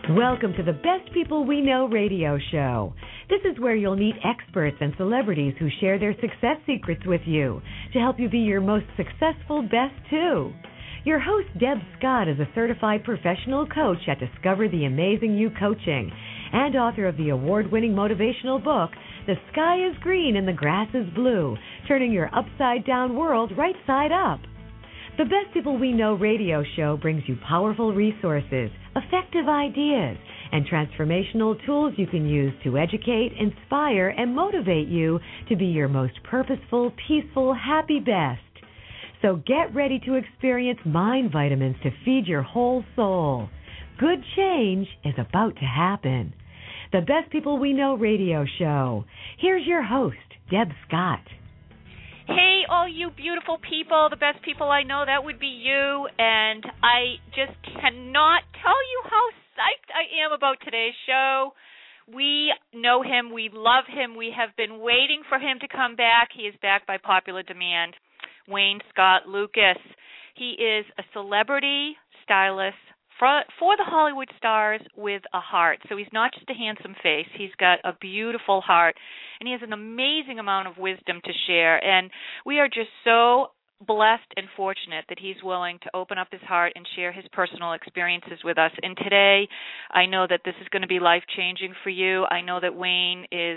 Welcome to the Best People We Know radio show. This is where you'll meet experts and celebrities who share their success secrets with you to help you be your most successful best too. Your host, Deb Scott, is a certified professional coach at Discover the Amazing You Coaching and author of the award-winning motivational book, The Sky is Green and the Grass is Blue, turning your upside-down world right side up. The Best People We Know radio show brings you powerful resources, effective ideas, and transformational tools you can use to educate, inspire, and motivate you to be your most purposeful, peaceful, happy best. So get ready to experience mind vitamins to feed your whole soul. Good change is about to happen. The Best People We Know radio show. Here's your host, Deb Scott. Hey, all you beautiful people, the best people I know, that would be you. And I just cannot tell you how psyched I am about today's show. We know him. We love him. We have been waiting for him to come back. He is back by popular demand. Wayne Scott Lucas. He is a celebrity stylist for the Hollywood stars with a heart. So he's not just a handsome face. He's got a beautiful heart, and he has an amazing amount of wisdom to share. And we are just so blessed and fortunate that he's willing to open up his heart and share his personal experiences with us. And today, I know that this is going to be life-changing for you. I know that Wayne is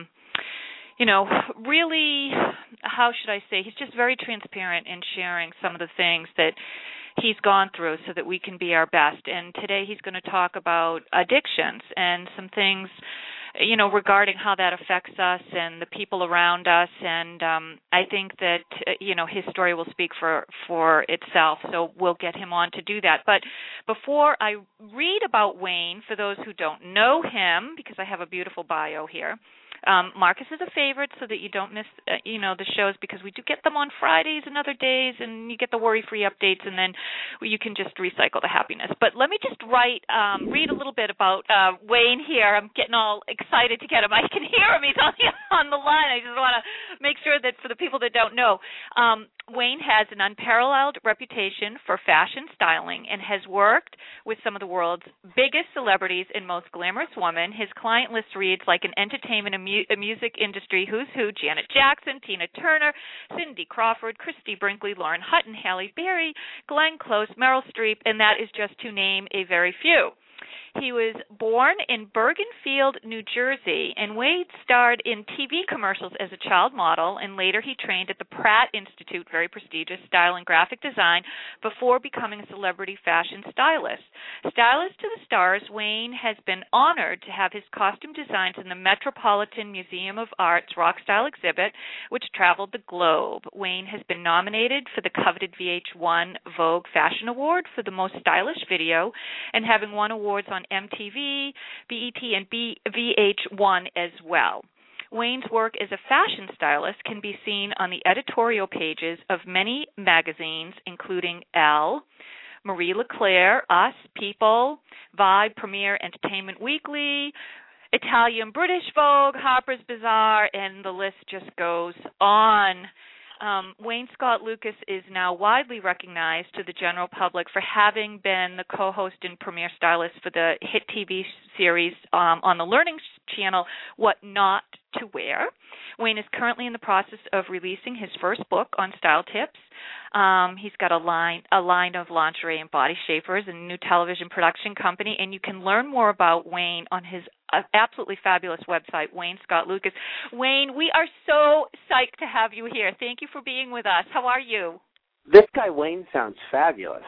really, how should I say, he's just very transparent in sharing some of the things that he's gone through so that we can be our best. And today he's going to talk about addictions and some things, regarding how that affects us and the people around us. And I think that, his story will speak for itself. So we'll get him on to do that. But before I read about Wayne, for those who don't know him, because I have a beautiful bio here, Marcus is a favorite so that you don't miss, the shows, because we do get them on Fridays and other days, and you get the worry-free updates, and then you can just recycle the happiness. But let me just read a little bit about Wayne here. I'm getting all excited to get him. I can hear him. He's on the line. I just want to make sure that for the people that don't know, Wayne has an unparalleled reputation for fashion styling and has worked with some of the world's biggest celebrities and most glamorous women. His client list reads like an entertainment and music industry who's who: Janet Jackson, Tina Turner, Cindy Crawford, Christy Brinkley, Lauren Hutton, Halle Berry, Glenn Close, Meryl Streep, and that is just to name a very few. He was born in Bergenfield, New Jersey, and Wade starred in TV commercials as a child model, and later he trained at the Pratt Institute, very prestigious, style and graphic design, before becoming a celebrity fashion stylist. Stylist to the stars, Wayne has been honored to have his costume designs in the Metropolitan Museum of Art's Rock Style exhibit, which traveled the globe. Wayne has been nominated for the coveted VH1 Vogue Fashion Award for the most stylish video, and having won awards on MTV, BET, and VH1 as well. Wayne's work as a fashion stylist can be seen on the editorial pages of many magazines, including Elle, Marie Leclerc, Us, People, Vibe, Premiere, Entertainment Weekly, Italian British Vogue, Harper's Bazaar, and the list just goes on. Wayne Scott Lucas is now widely recognized to the general public for having been the co-host and premier stylist for the hit TV series on the Learning Channel, What Not to Wear. Wayne is currently in the process of releasing his first book on style tips. He's got a line of lingerie and body shapers and a new television production company, and you can learn more about Wayne on his absolutely fabulous website, Wayne Scott Lucas. Wayne, we are so psyched to have you here. Thank you for being with us. How are you? This guy Wayne sounds fabulous.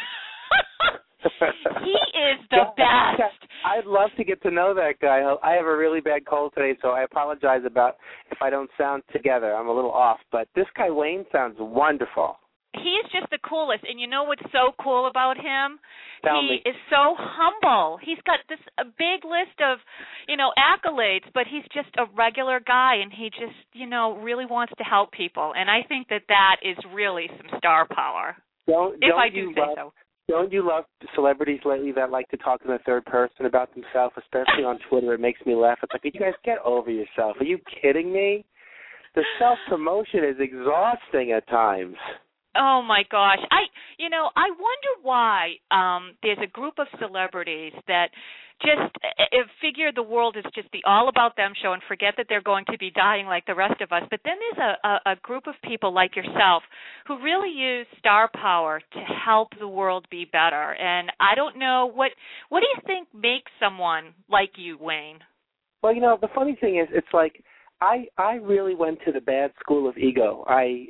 He is the best. I'd love to get to know that guy. I have a really bad cold today, so I apologize about if I don't sound together. I'm a little off, but this guy Wayne sounds wonderful. He's just the coolest, and you know what's so cool about him? Tell me. He is so humble. He's got this a big list of, accolades, but he's just a regular guy, and he just, really wants to help people. And I think that is really some star power. Don't you love celebrities lately that like to talk in the third person about themselves, especially on Twitter? It makes me laugh. It's like, you guys get over yourself. Are you kidding me? The self-promotion is exhausting at times. Oh my gosh. I wonder why there's a group of celebrities that just figure the world is just the all about them show and forget that they're going to be dying like the rest of us. But then there's a group of people like yourself who really use star power to help the world be better. And I don't know, what do you think makes someone like you, Wayne? Well, the funny thing is, it's like I really went to the bad school of ego. I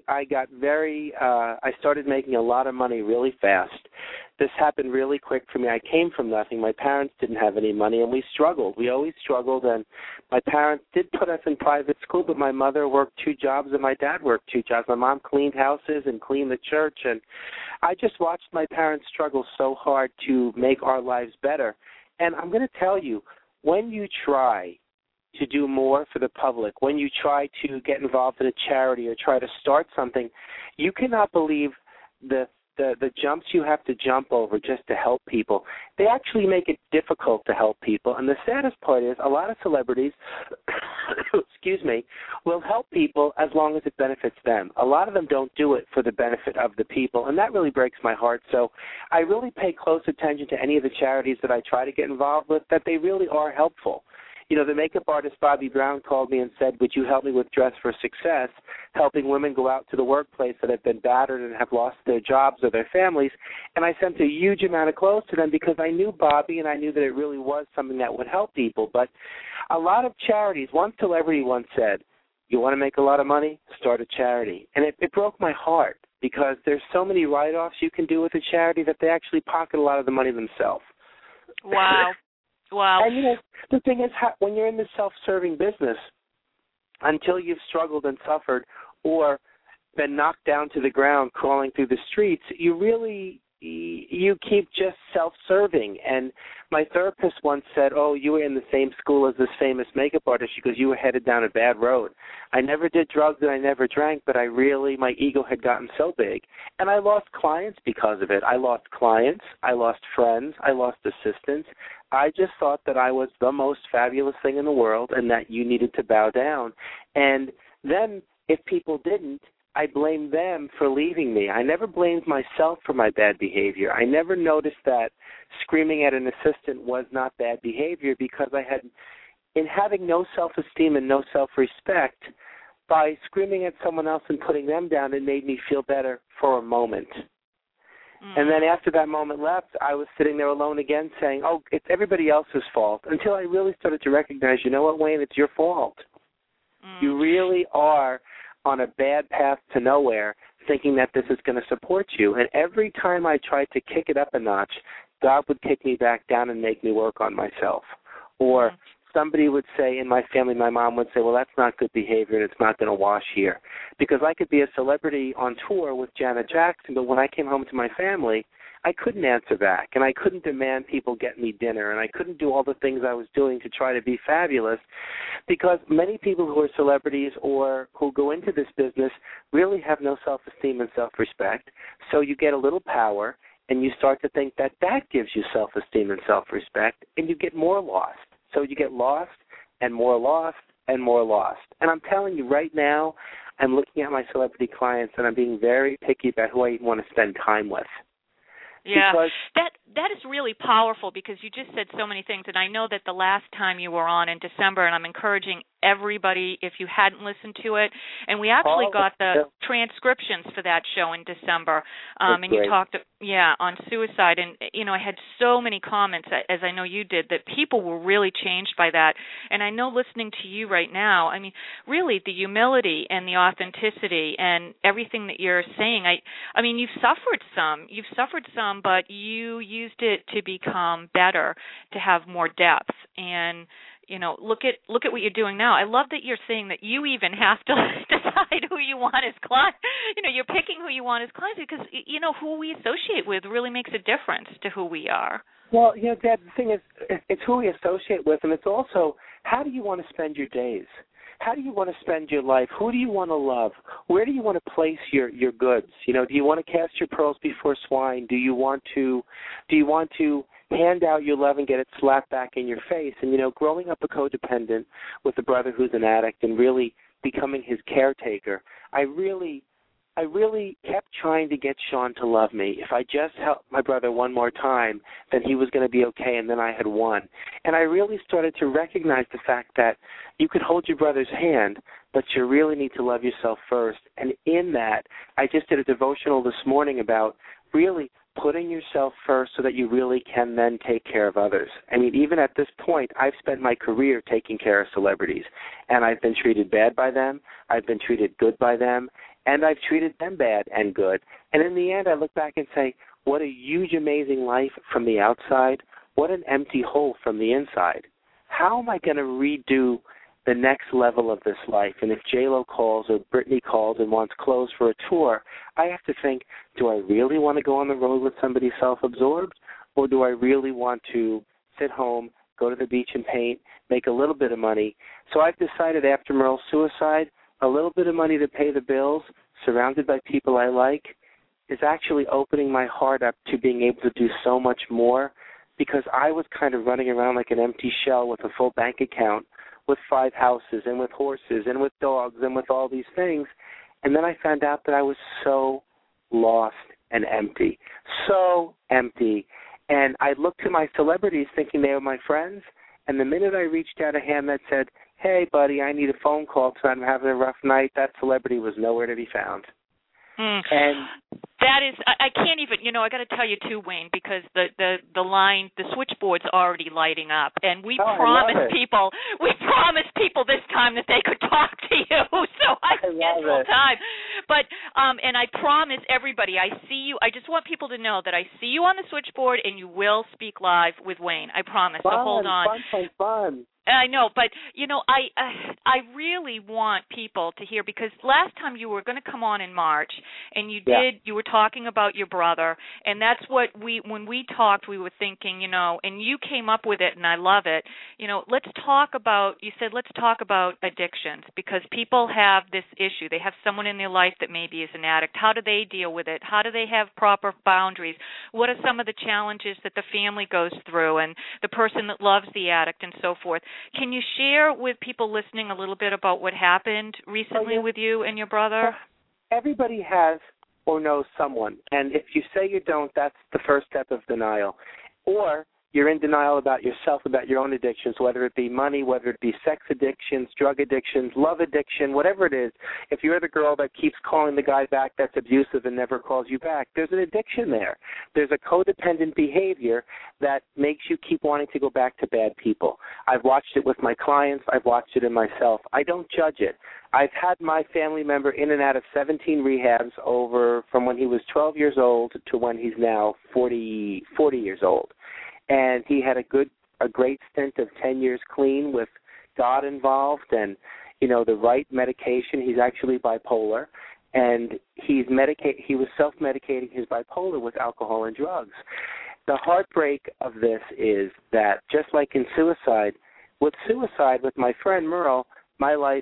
started making a lot of money really fast. This happened really quick for me. I came from nothing. My parents didn't have any money, and we struggled. We always struggled, and my parents did put us in private school, but my mother worked 2 jobs and my dad worked 2 jobs. My mom cleaned houses and cleaned the church, and I just watched my parents struggle so hard to make our lives better. And I'm going to tell you, when you try to do more for the public, when you try to get involved in a charity or try to start something, you cannot believe the jumps you have to jump over just to help people. They actually make it difficult to help people. And the saddest part is a lot of celebrities, excuse me, will help people as long as it benefits them. A lot of them don't do it for the benefit of the people, and that really breaks my heart. So I really pay close attention to any of the charities that I try to get involved with, that they really are helpful. The makeup artist Bobbi Brown called me and said, would you help me with Dress for Success, helping women go out to the workplace that have been battered and have lost their jobs or their families. And I sent a huge amount of clothes to them because I knew Bobbi and I knew that it really was something that would help people. But a lot of charities, one celebrity once said, you want to make a lot of money? Start a charity. And it broke my heart because there's so many write-offs you can do with a charity that they actually pocket a lot of the money themselves. Wow. Wow. And, the thing is, when you're in this self-serving business, until you've struggled and suffered or been knocked down to the ground crawling through the streets, you keep just self-serving. And my therapist once said, you were in the same school as this famous makeup artist because you were headed down a bad road. I never did drugs and I never drank, but my ego had gotten so big. And I lost clients because of it. I lost clients. I lost friends. I lost assistants. I just thought that I was the most fabulous thing in the world and that you needed to bow down. And then if people didn't, I blamed them for leaving me. I never blamed myself for my bad behavior. I never noticed that screaming at an assistant was not bad behavior because in having no self-esteem and no self-respect, by screaming at someone else and putting them down, it made me feel better for a moment. And then after that moment left, I was sitting there alone again saying, it's everybody else's fault, until I really started to recognize, you know what, Wayne, it's your fault. You really are on a bad path to nowhere thinking that this is going to support you. And every time I tried to kick it up a notch, God would kick me back down and make me work on myself. Or somebody would say in my family, my mom would say, well, that's not good behavior and it's not going to wash here. Because I could be a celebrity on tour with Janet Jackson, but when I came home to my family, I couldn't answer back, and I couldn't demand people get me dinner, and I couldn't do all the things I was doing to try to be fabulous, because many people who are celebrities or who go into this business really have no self-esteem and self-respect. So you get a little power, and you start to think that gives you self-esteem and self-respect, and you get more lost. So you get lost and more lost and more lost. And I'm telling you right now, I'm looking at my celebrity clients, and I'm being very picky about who I even want to spend time with. Yeah, that is really powerful because you just said so many things, and I know that the last time you were on in December, and I'm encouraging everybody, if you hadn't listened to it, and we actually got the transcriptions for that show in December, and great. You talked, on suicide, and, I had so many comments, as I know you did, that people were really changed by that, and I know listening to you right now, I mean, really the humility and the authenticity and everything that you're saying, I mean, you've suffered some, but you used it to become better, to have more depth, and look at what you're doing now. I love that you're saying that you even have to decide who you want as clients. You're picking who you want as clients because who we associate with really makes a difference to who we are. Well, Dad, the thing is, it's who we associate with, and it's also how do you want to spend your days? How do you want to spend your life? Who do you want to love? Where do you want to place your goods? Do you want to cast your pearls before swine? Do you want to hand out your love and get it slapped back in your face? And, growing up a codependent with a brother who's an addict and really becoming his caretaker, I really I really kept trying to get Sean to love me. If I just helped my brother one more time, then he was going to be okay, and then I had won. And I really started to recognize the fact that you could hold your brother's hand, but you really need to love yourself first. And in that, I just did a devotional this morning about really putting yourself first so that you really can then take care of others. I mean, even at this point, I've spent my career taking care of celebrities, and I've been treated bad by them, I've been treated good by them, and I've treated them bad and good. And in the end, I look back and say, what a huge, amazing life from the outside. What an empty hole from the inside. How am I going to redo the next level of this life? And if J-Lo calls or Britney calls and wants clothes for a tour, I have to think, do I really want to go on the road with somebody self-absorbed, or do I really want to sit home, go to the beach and paint, make a little bit of money? So I've decided after Merle's suicide, a little bit of money to pay the bills, surrounded by people I like, is actually opening my heart up to being able to do so much more, because I was kind of running around like an empty shell with a full bank account, with 5 houses and with horses and with dogs and with all these things. And then I found out that I was so lost and empty, so empty. And I looked to my celebrities thinking they were my friends, and the minute I reached out a hand that said, hey, buddy, I need a phone call because I'm having a rough night, that celebrity was nowhere to be found. And that is, I can't even, I got to tell you too, Wayne, because the line, the switchboard's already lighting up, and we promised people this time that they could talk to you, so I scheduled time. But, and I promise everybody, I see you. I just want people to know that I see you on the switchboard, and you will speak live with Wayne. I promise. So hold on. Fun. I know, but, I really want people to hear, because last time you were going to come on in March, and you were talking about your brother, and that's what when we talked, we were thinking, and you came up with it, and I love it, let's talk about addictions, because people have this issue. They have someone in their life that maybe is an addict. How do they deal with it? How do they have proper boundaries? What are some of the challenges that the family goes through, and the person that loves the addict, and so forth? Can you share with people listening a little bit about what happened recently with you and your brother? Everybody has or knows someone, and if you say you don't, that's the first step of denial. Or you're in denial about yourself, about your own addictions, whether it be money, whether it be sex addictions, drug addictions, love addiction, whatever it is. If you're the girl that keeps calling the guy back that's abusive and never calls you back, there's an addiction there. There's a codependent behavior that makes you keep wanting to go back to bad people. I've watched it with my clients. I've watched it in myself. I don't judge it. I've had my family member in and out of 17 rehabs over from when he was 12 years old to when he's now 40 years old. And he had a great stint of 10 years clean with God involved and, the right medication. He's actually bipolar, and he was self-medicating his bipolar with alcohol and drugs. The heartbreak of this is that just like in suicide, with my friend Merle, my life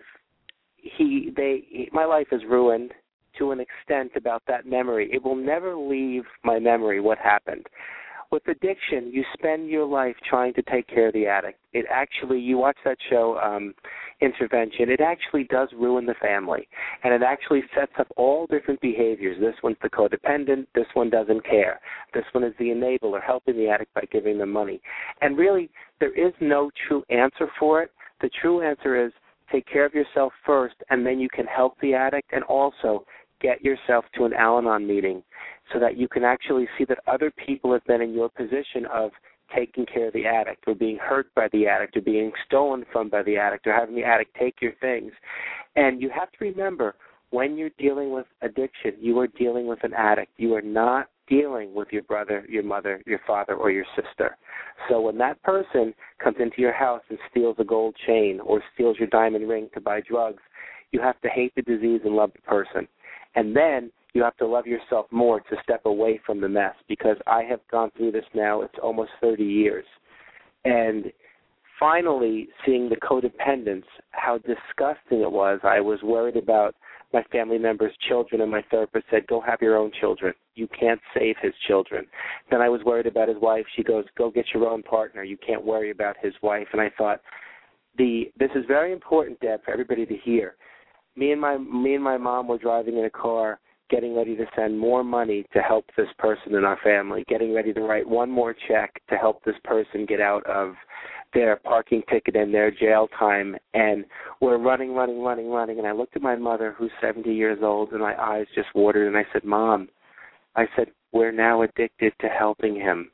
is ruined to an extent about that memory. It will never leave my memory what happened. With addiction, you spend your life trying to take care of the addict. It actually, you watch that show, Intervention, it actually does ruin the family. And it actually sets up all different behaviors. This one's the codependent. This one doesn't care. This one is the enabler, helping the addict by giving them money. And really, there is no true answer for it. The true answer is take care of yourself first, and then you can help the addict, and also get yourself to an Al-Anon meeting so that you can actually see that other people have been in your position of taking care of the addict or being hurt by the addict or being stolen from by the addict or having the addict take your things. And you have to remember, when you're dealing with addiction, you are dealing with an addict. You are not dealing with your brother, your mother, your father, or your sister. So when that person comes into your house and steals a gold chain or steals your diamond ring to buy drugs, you have to hate the disease and love the person. And then you have to love yourself more to step away from the mess, because I have gone through this now. It's almost 30 years. And finally, seeing the codependence, how disgusting it was, I was worried about my family members' children, and my therapist said, go have your own children. You can't save his children. Then I was worried about his wife. She goes, go get your own partner. You can't worry about his wife. And I thought, this is very important, Deb, for everybody to hear. Me and my mom were driving in a car getting ready to send more money to help this person in our family, getting ready to write one more check to help this person get out of their parking ticket and their jail time. And we're running. And I looked at my mother, who's 70 years old, and my eyes just watered. And I said, Mom, we're now addicted to helping him.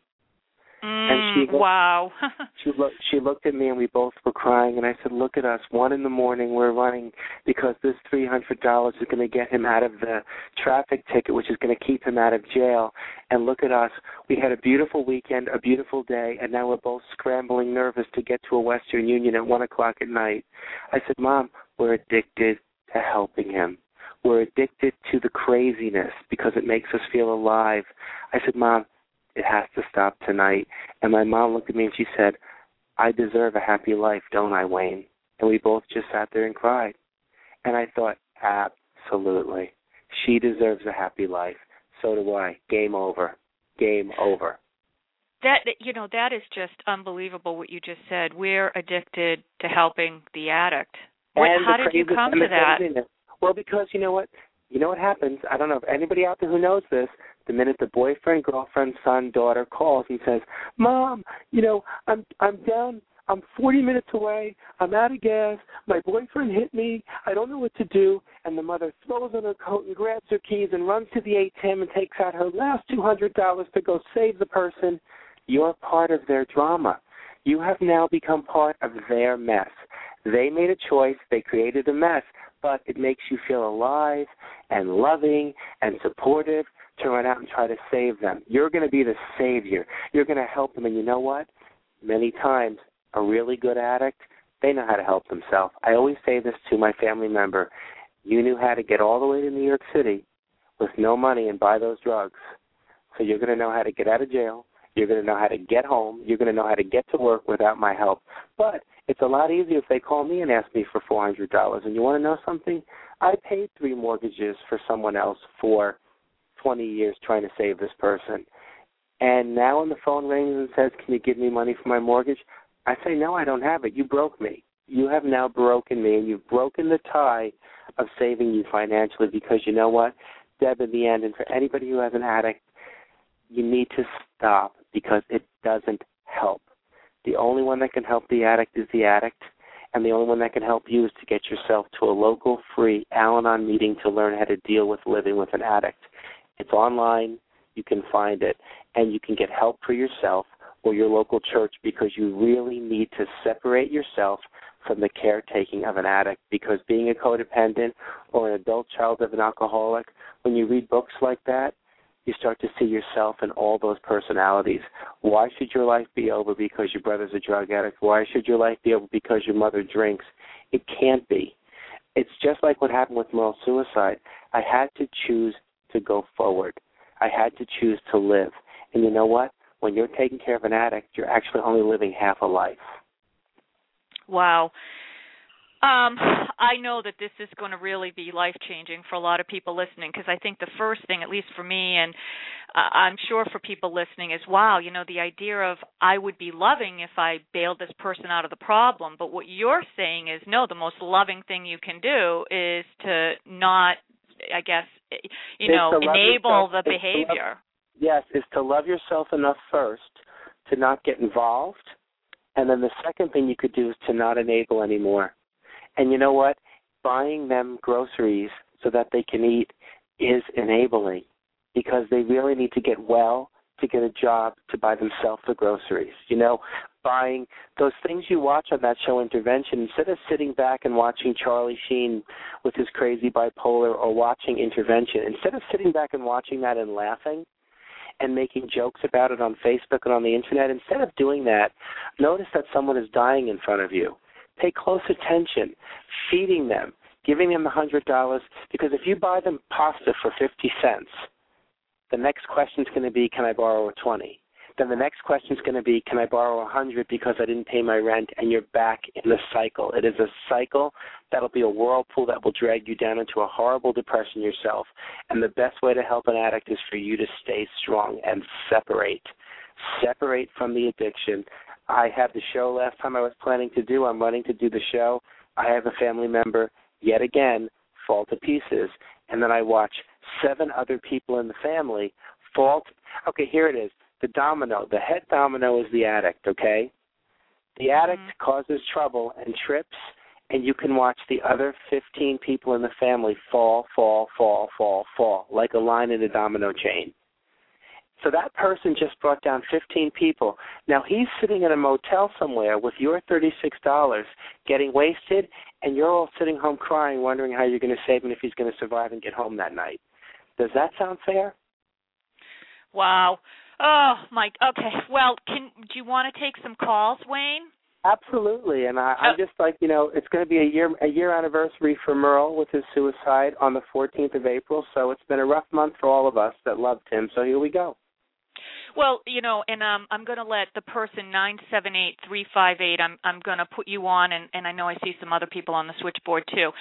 And wow. she looked at me, and we both were crying. And I said, look at us. 1 a.m, we're running because this $300 is going to get him out of the traffic ticket, which is going to keep him out of jail. And look at us. We had a beautiful weekend, a beautiful day, and now we're both scrambling, nervous to get to a Western Union at 1 o'clock at night. I said, Mom, we're addicted to helping him. We're addicted to the craziness because it makes us feel alive. I said, Mom, it has to stop tonight. And my mom looked at me and she said, I deserve a happy life, don't I, Wayne? And we both just sat there and cried. And I thought, absolutely. She deserves a happy life. So do I. Game over. Game over. That is just unbelievable what you just said. We're addicted to helping the addict. How did you come to that? Well, because you know what? You know what happens? I don't know if anybody out there who knows this. The minute the boyfriend, girlfriend, son, daughter calls and says, Mom, I'm down. I'm 40 minutes away. I'm out of gas. My boyfriend hit me. I don't know what to do. And the mother throws on her coat and grabs her keys and runs to the ATM and takes out her last $200 to go save the person. You're part of their drama. You have now become part of their mess. They made a choice. They created a mess. But it makes you feel alive and loving and supportive to run out and try to save them. You're going to be the savior. You're going to help them. And you know what? Many times, a really good addict, they know how to help themselves. I always say this to my family member. You knew how to get all the way to New York City with no money and buy those drugs. So you're going to know how to get out of jail. You're going to know how to get home. You're going to know how to get to work without my help. But it's a lot easier if they call me and ask me for $400. And you want to know something? I paid 3 mortgages for someone else for 20 years trying to save this person. And now when the phone rings and says, can you give me money for my mortgage? I say, no, I don't have it. You broke me. You have now broken me, and you've broken the tie of saving you financially because you know what, Deb, in the end, and for anybody who has an addict, you need to stop because it doesn't help. The only one that can help the addict is the addict, and the only one that can help you is to get yourself to a local free Al-Anon meeting to learn how to deal with living with an addict. It's online. You can find it, and you can get help for yourself or your local church because you really need to separate yourself from the caretaking of an addict because being a codependent or an adult child of an alcoholic, when you read books like that, you start to see yourself in all those personalities. Why should your life be over because your brother's a drug addict? Why should your life be over because your mother drinks? It can't be. It's just like what happened with moral suicide. I had to choose to go forward. I had to choose to live. And you know what? When you're taking care of an addict, you're actually only living half a life. Wow. I know that this is going to really be life-changing for a lot of people listening because I think the first thing, at least for me, and I'm sure for people listening is, wow, the idea of I would be loving if I bailed this person out of the problem. But what you're saying is, no, the most loving thing you can do is to not, I guess, enable the behavior. Yes, is to love yourself enough first to not get involved. And then the second thing you could do is to not enable anymore. And you know what? Buying them groceries so that they can eat is enabling because they really need to get well to get a job to buy themselves the groceries. Buying those things you watch on that show Intervention, instead of sitting back and watching Charlie Sheen with his crazy bipolar or watching Intervention, instead of sitting back and watching that and laughing and making jokes about it on Facebook and on the Internet, instead of doing that, notice that someone is dying in front of you. Pay close attention, feeding them, giving them $100, because if you buy them pasta for 50 cents, the next question is going to be, can I borrow a 20? Then the next question is going to be, can I borrow 100 because I didn't pay my rent? And you're back in the cycle. It is a cycle that'll be a whirlpool that will drag you down into a horrible depression yourself. And the best way to help an addict is for you to stay strong and separate. Separate from the addiction. I had the show last time I was planning to do. I'm running to do the show. I have a family member, yet again, fall to pieces. And then I watch 7 other people in the family fall. Okay, here it is. The domino. The head domino is the addict, okay? The addict causes trouble and trips, and you can watch the other 15 people in the family fall, like a line in a domino chain. So that person just brought down 15 people. Now he's sitting in a motel somewhere with your $36 getting wasted, and you're all sitting home crying, wondering how you're going to save him if he's going to survive and get home that night. Does that sound fair? Wow. Oh, Mike. Okay. Well, do you want to take some calls, Wayne? Absolutely, and I'm just like, it's going to be a year anniversary for Merle with his suicide on the 14th of April, so it's been a rough month for all of us that loved him, so here we go. Well, and I'm going to let the person 978-358, I'm going to put you on, and I know I see some other people on the switchboard too.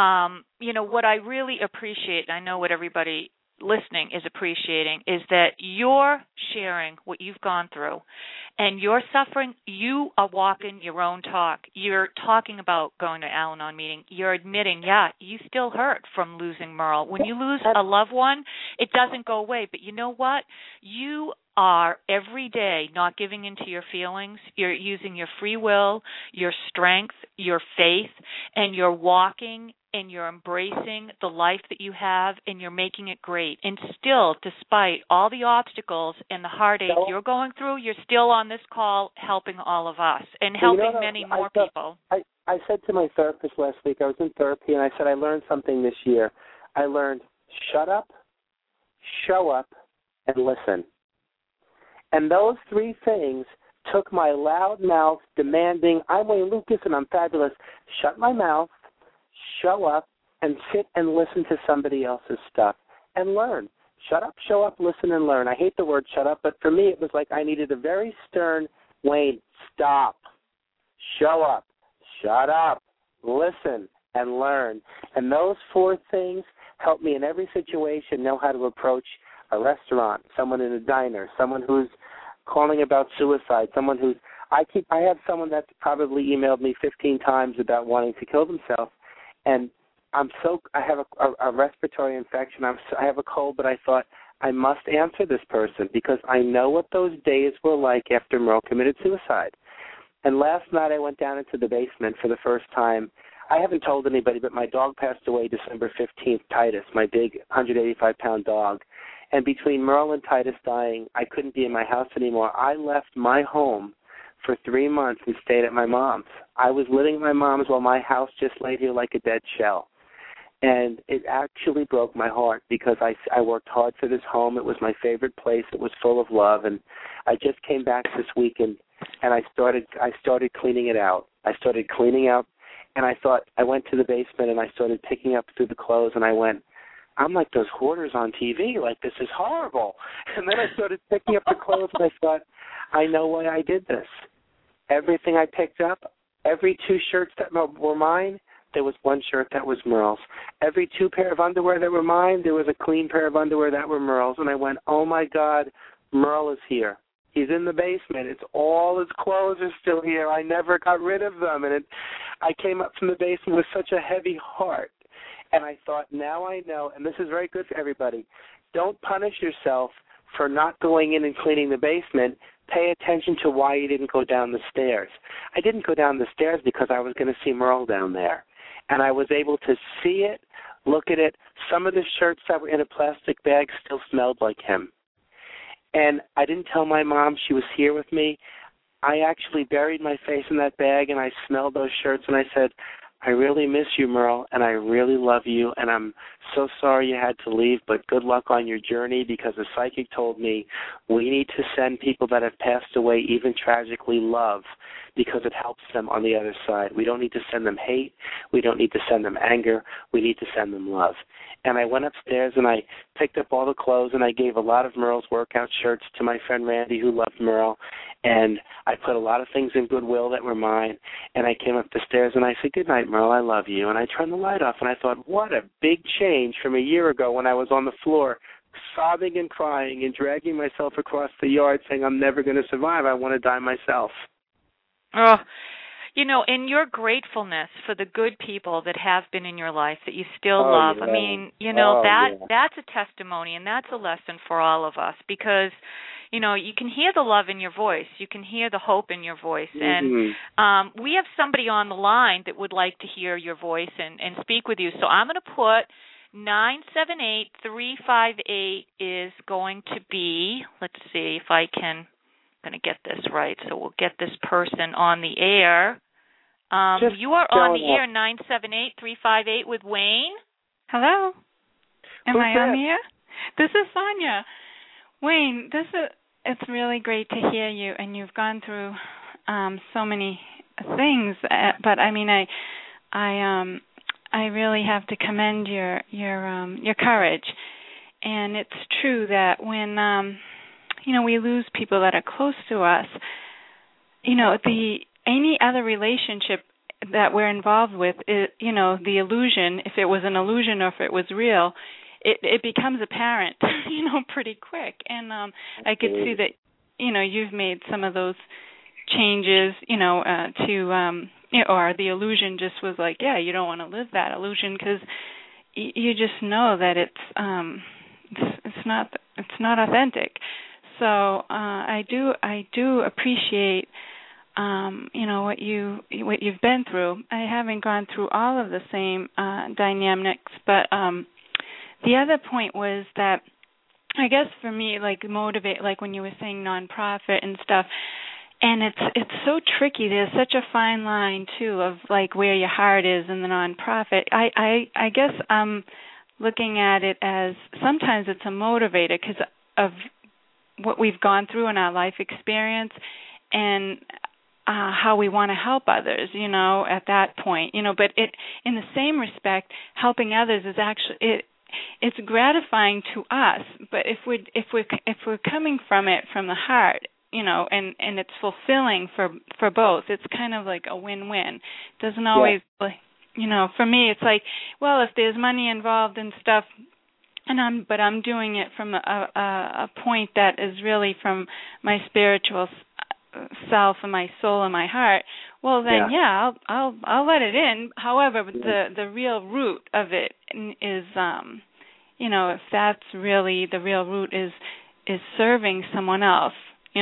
What I really appreciate, and I know what everybody listening is appreciating, is that you're sharing what you've gone through and you're suffering. You are walking your own talk. You're talking about going to Al-Anon meeting. You're admitting, you still hurt from losing Merle. When you lose a loved one, it doesn't go away. But you know what? You are every day not giving into your feelings. You're using your free will, your strength, your faith, and you're walking and you're embracing the life that you have, and you're making it great. And still, despite all the obstacles and the heartache you're going through, you're still on this call helping all of us and helping many more people. I said to my therapist last week, I was in therapy, and I said I learned something this year. I learned shut up, show up, and listen. And those 3 things took my loud mouth demanding, I'm Wayne Lucas and I'm fabulous, shut my mouth, show up, and sit and listen to somebody else's stuff and learn. Shut up, show up, listen, and learn. I hate the word shut up, but for me it was like I needed a very stern, Wayne, stop, show up, shut up, listen, and learn. And those 4 things help me in every situation know how to approach a restaurant, someone in a diner, someone who's calling about suicide, someone who's I have someone that's probably emailed me 15 times about wanting to kill themselves, and I have a respiratory infection. I have a cold, but I thought I must answer this person because I know what those days were like after Merle committed suicide. And last night I went down into the basement for the first time. I haven't told anybody, but my dog passed away December 15th, Titus, my big 185-pound dog. And between Merle and Titus dying, I couldn't be in my house anymore. I left my home for 3 months and stayed at my mom's. I was living at my mom's while my house just laid here like a dead shell. And it actually broke my heart because I worked hard for this home. It was my favorite place. It was full of love. And I just came back this weekend, and I started cleaning it out. I started cleaning up, and I thought I went to the basement, and I started picking up through the clothes, and I went, I'm like those hoarders on TV, like this is horrible. And then I started picking up the clothes, and I thought, I know why I did this. Everything I picked up, every 2 shirts that were mine, there was 1 shirt that was Merle's. Every 2 pair of underwear that were mine, there was a clean pair of underwear that were Merle's. And I went, oh, my God, Merle is here. He's in the basement. It's all his clothes are still here. I never got rid of them. And I came up from the basement with such a heavy heart. And I thought, now I know, and this is very good for everybody, don't punish yourself for not going in and cleaning the basement. Pay attention to why you didn't go down the stairs. I didn't go down the stairs because I was going to see Merle down there. And I was able to see it, look at it. Some of the shirts that were in a plastic bag still smelled like him. And I didn't tell my mom she was here with me. I actually buried my face in that bag, and I smelled those shirts, and I said, I really miss you, Merle, and I really love you, and I'm so sorry you had to leave, but good luck on your journey because a psychic told me we need to send people that have passed away, even tragically, love because it helps them on the other side. We don't need to send them hate. We don't need to send them anger. We need to send them love. And I went upstairs and I picked up all the clothes and I gave a lot of Merle's workout shirts to my friend Randy who loved Merle. And I put a lot of things in Goodwill that were mine. And I came up the stairs and I said, good night, Merle, I love you. And I turned the light off and I thought, what a big change from a year ago when I was on the floor sobbing and crying and dragging myself across the yard saying I'm never going to survive. I want to die myself. Oh, in your gratefulness for the good people that have been in your life that you still love. Yeah. I mean, Yeah. that's a testimony, and that's a lesson for all of us, because you can hear the love in your voice. You can hear the hope in your voice. Mm-hmm. And we have somebody on the line that would like to hear your voice and speak with you. So I'm going to put 978-358 is going to be, let's see if I'm going to get this right. So we'll get this person on the air. You are on the air, 978-358 with Wayne. Hello. Am Who's I that? on the air? This is Sonia. Wayne, it's really great to hear you, and you've gone through so many things. But I mean, I really have to commend your courage. And it's true that when we lose people that are close to us, any other relationship that we're involved with, the illusion, if it was an illusion or if it was real, it becomes apparent, pretty quick. And I could see that, you've made some of those changes, or the illusion just was like, yeah, you don't want to live that illusion because you just know that it's not authentic. So I do appreciate what you've been through. I haven't gone through all of the same dynamics, but the other point was that I guess for me, motivate, like when you were saying nonprofit and stuff, and it's so tricky. There's such a fine line too of where your heart is in the nonprofit. I guess I'm looking at it as sometimes it's a motivator because of what we've gone through in our life experience and how we want to help others, at that point, but in the same respect, helping others is actually, it's gratifying to us, but if we're coming from it from the heart, and it's fulfilling for both, it's kind of like a win-win. It doesn't always, for me, it's like, well, if there's money involved and stuff, but I'm doing it from a point that is really from my spiritual self and my soul and my heart, well then I'll let it in. However, the real root of it is if that's really the real root is serving someone else,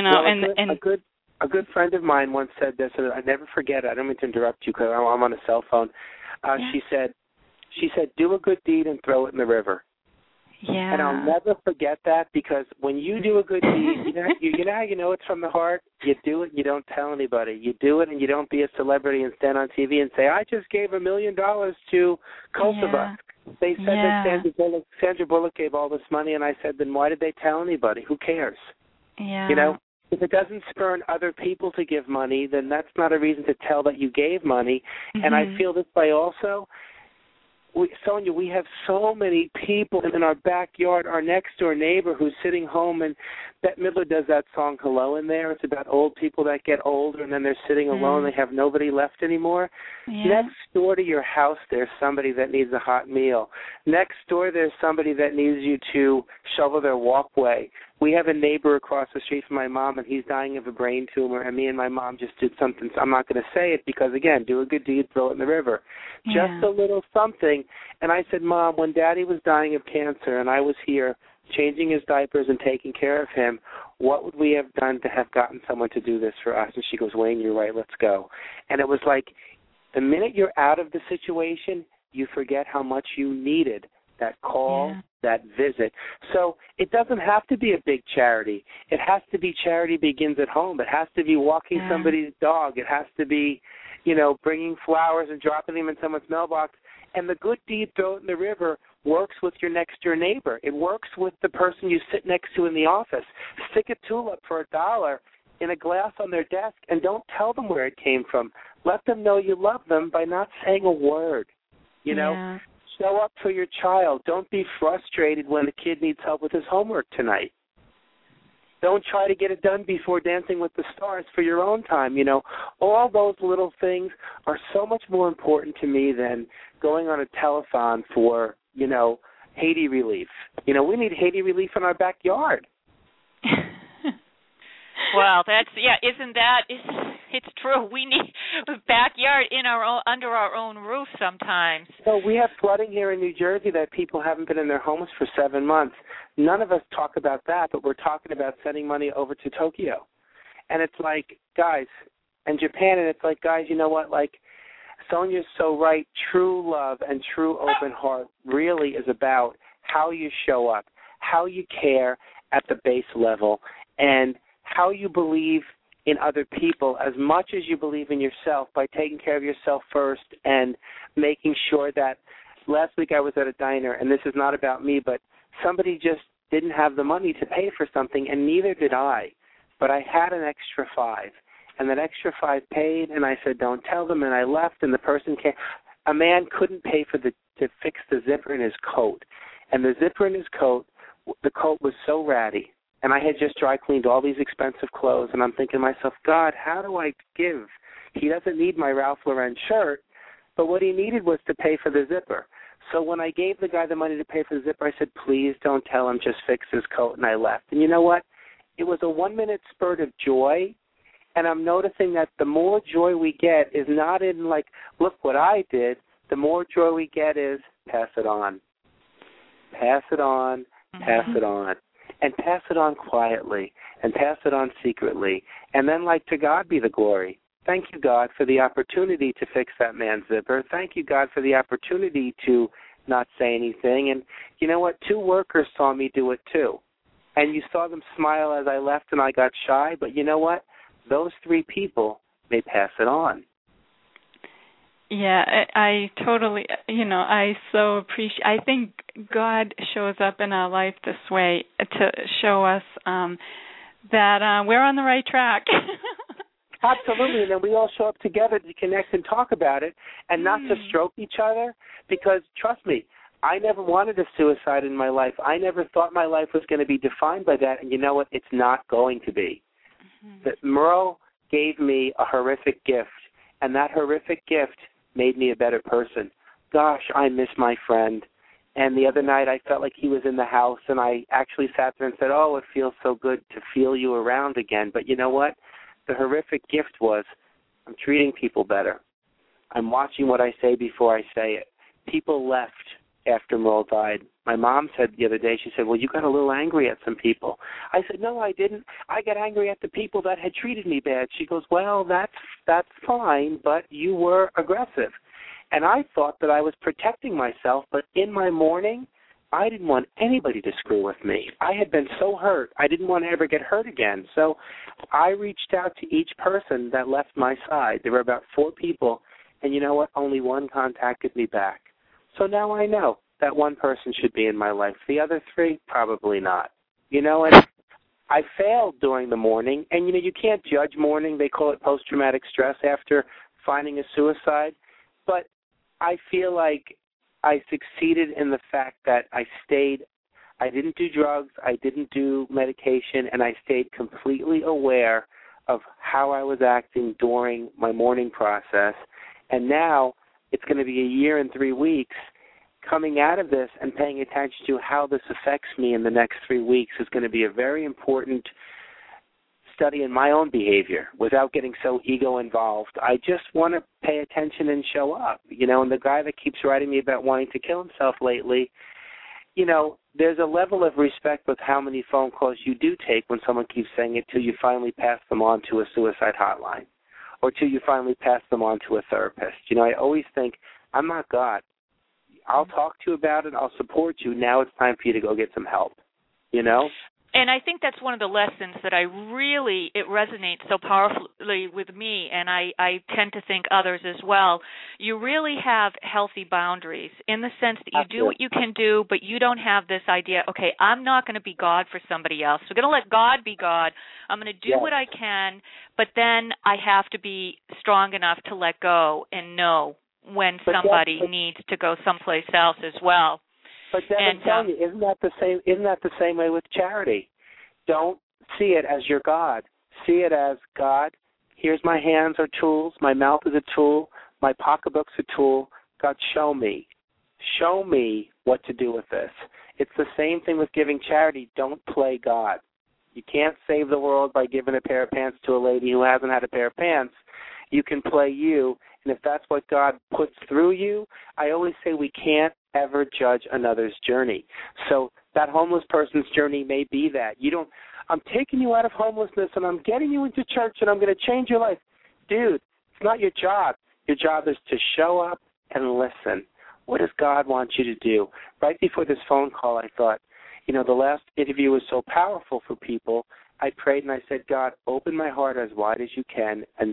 a good friend of mine once said this, and I never forget it. I don't mean to interrupt you because I'm on a cell phone. She said do a good deed and throw it in the river. Yeah. And I'll never forget that, because when you do a good deed, you know it's from the heart. You do it and you don't tell anybody. You do it and you don't be a celebrity and stand on TV and say, I just gave $1 million to Kosovo. Yeah. They said that Sandra Bullock gave all this money, and I said, then why did they tell anybody? Who cares? Yeah. If it doesn't spur other people to give money, then that's not a reason to tell that you gave money. Mm-hmm. And I feel this way also. Sonia, we have so many people in our backyard. Our next-door neighbor who's sitting home, and Bette Midler does that song, Hello, in there. It's about old people that get older, and then they're sitting alone. They have nobody left anymore. Yeah. Next door to your house, there's somebody that needs a hot meal. Next door, there's somebody that needs you to shovel their walkway. We have a neighbor across the street from my mom, and he's dying of a brain tumor, and me and my mom just did something. I'm not going to say it because, again, do a good deed, throw it in the river. Yeah. Just a little something. And I said, Mom, when Daddy was dying of cancer and I was here changing his diapers and taking care of him, what would we have done to have gotten someone to do this for us? And she goes, Wayne, you're right, let's go. And it was like the minute you're out of the situation, you forget how much you needed that call, that visit. So it doesn't have to be a big charity. It has to be charity begins at home. It has to be walking somebody's dog. It has to be, bringing flowers and dropping them in someone's mailbox. And the good deed, throw it in the river, works with your next-door neighbor. It works with the person you sit next to in the office. Stick a tulip for $1 in a glass on their desk, and don't tell them where it came from. Let them know you love them by not saying a word, Show up for your child. Don't be frustrated when the kid needs help with his homework tonight. Don't try to get it done before Dancing with the Stars for your own time. All those little things are so much more important to me than going on a telethon for, Haiti relief. We need Haiti relief in our backyard. Well, isn't that It's true. We need a backyard in our own, under our own roof sometimes. So we have flooding here in New Jersey that people haven't been in their homes for 7 months. None of us talk about that, but we're talking about sending money over to Tokyo. And it's like, guys, and Japan, and it's like, guys, you know what? Like, Sonia's so right. True love and true open heart really is about how you show up, how you care at the base level, and how you believe in other people as much as you believe in yourself by taking care of yourself first and making sure that last week I was at a diner, and this is not about me, but somebody just didn't have the money to pay for something, and neither did I. But I had an extra $5, and that extra $5 paid, and I said, don't tell them, and I left, and the person came. A man couldn't pay for to fix the zipper in his coat, and the zipper in his coat, the coat was so ratty. And I had just dry cleaned all these expensive clothes, and I'm thinking to myself, God, how do I give? He doesn't need my Ralph Lauren shirt, but what he needed was to pay for the zipper. So when I gave the guy the money to pay for the zipper, I said, please don't tell him, just fix his coat, and I left. And you know what? It was a 1-minute spurt of joy, and I'm noticing that the more joy we get is not in like, look what I did. The more joy we get is pass it on. Pass it on, pass it on. And pass it on quietly, and pass it on secretly, and then like to God be the glory. Thank you, God, for the opportunity to fix that man's zipper. Thank you, God, for the opportunity to not say anything. And you know what? 2 workers saw me do it too. And you saw them smile as I left and I got shy, but you know what? Those 3 people may pass it on. Yeah, I totally, I so appreciate, I think God shows up in our life this way to show us that we're on the right track. Absolutely, and then we all show up together to connect and talk about it and not to stroke each other because, trust me, I never wanted a suicide in my life. I never thought my life was going to be defined by that, and you know what? It's not going to be. That Merle gave me a horrific gift, and that horrific gift made me a better person. Gosh, I miss my friend. And the other night I felt like he was in the house, and I actually sat there and said, oh, it feels so good to feel you around again. But you know what? The horrific gift was I'm treating people better. I'm watching what I say before I say it. People left after Merle died. My mom said the other day, she said, well, you got a little angry at some people. I said, no, I didn't. I got angry at the people that had treated me bad. She goes, well, that's fine, but you were aggressive. And I thought that I was protecting myself, but in my mourning, I didn't want anybody to screw with me. I had been so hurt. I didn't want to ever get hurt again. So I reached out to each person that left my side. There were about 4 people, and you know what? Only 1 contacted me back. So now I know that 1 person should be in my life. The other 3, probably not. And I failed during the mourning, and, you can't judge mourning. They call it post-traumatic stress after finding a suicide. But I feel like I succeeded in the fact that I didn't do drugs, I didn't do medication, and I stayed completely aware of how I was acting during my mourning process. And now it's going to be a year and 3 weeks. Coming out of this and paying attention to how this affects me in the next 3 weeks is going to be a very important study in my own behavior without getting so ego involved. I just want to pay attention and show up. And the guy that keeps writing me about wanting to kill himself lately, there's a level of respect with how many phone calls you do take when someone keeps saying it till you finally pass them on to a suicide hotline or till you finally pass them on to a therapist. I always think, I'm not God. I'll talk to you about it. I'll support you. Now it's time for you to go get some help, And I think that's one of the lessons that it resonates so powerfully with me, and I tend to think others as well. You really have healthy boundaries in the sense that you do what you can do, but you don't have this idea, okay, I'm not going to be God for somebody else. We're going to let God be God. I'm going to do what I can, but then I have to be strong enough to let go and know when somebody needs to go someplace else as well. But then I'm telling you, isn't that the same way with charity? Don't see it as your God. See it as, God, here's my hands are tools, my mouth is a tool, my pocketbook's a tool. God, show me. Show me what to do with this. It's the same thing with giving charity. Don't play God. You can't save the world by giving a pair of pants to a lady who hasn't had a pair of pants. You can play you, and if that's what God puts through you, I always say we can't ever judge another's journey. So that homeless person's journey may be that. I'm taking you out of homelessness, and I'm getting you into church, and I'm going to change your life. Dude, it's not your job. Your job is to show up and listen. What does God want you to do? Right before this phone call, I thought, the last interview was so powerful for people. I prayed and I said, God, open my heart as wide as you can and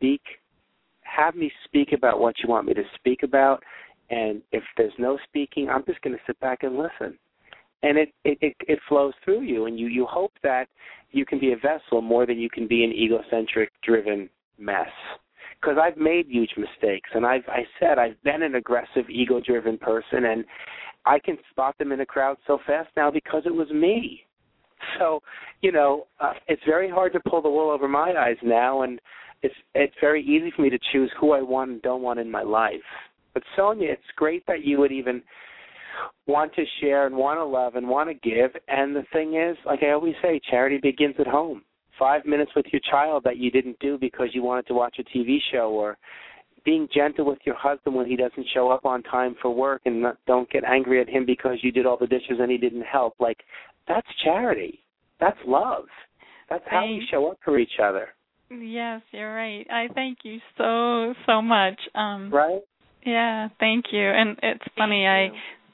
have me speak about what you want me to speak about. And if there's no speaking, I'm just going to sit back and listen. And it flows through you, and you hope that you can be a vessel more than you can be an egocentric, driven mess. Because I've made huge mistakes, and I've been an aggressive, ego-driven person, and I can spot them in a crowd so fast now because it was me. So, it's very hard to pull the wool over my eyes now, and it's very easy for me to choose who I want and don't want in my life. But, Sonia, it's great that you would even want to share and want to love and want to give. And the thing is, like I always say, charity begins at home. 5 minutes with your child that you didn't do because you wanted to watch a TV show, or being gentle with your husband when he doesn't show up on time for work, and don't get angry at him because you did all the dishes and he didn't help. Like, that's charity. That's love. That's how we show up for each other. Yes, you're right. I thank you so much. Right? Yeah, thank you. And it's funny, I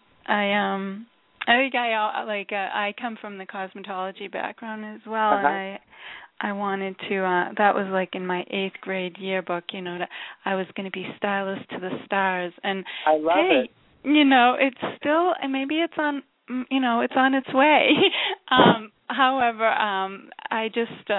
think I come from the cosmetology background as well, and I wanted to. That was like in my 8th grade yearbook. That I was going to be stylist to the stars, and I love it. It's still, and maybe it's on. It's on its way. However, I just.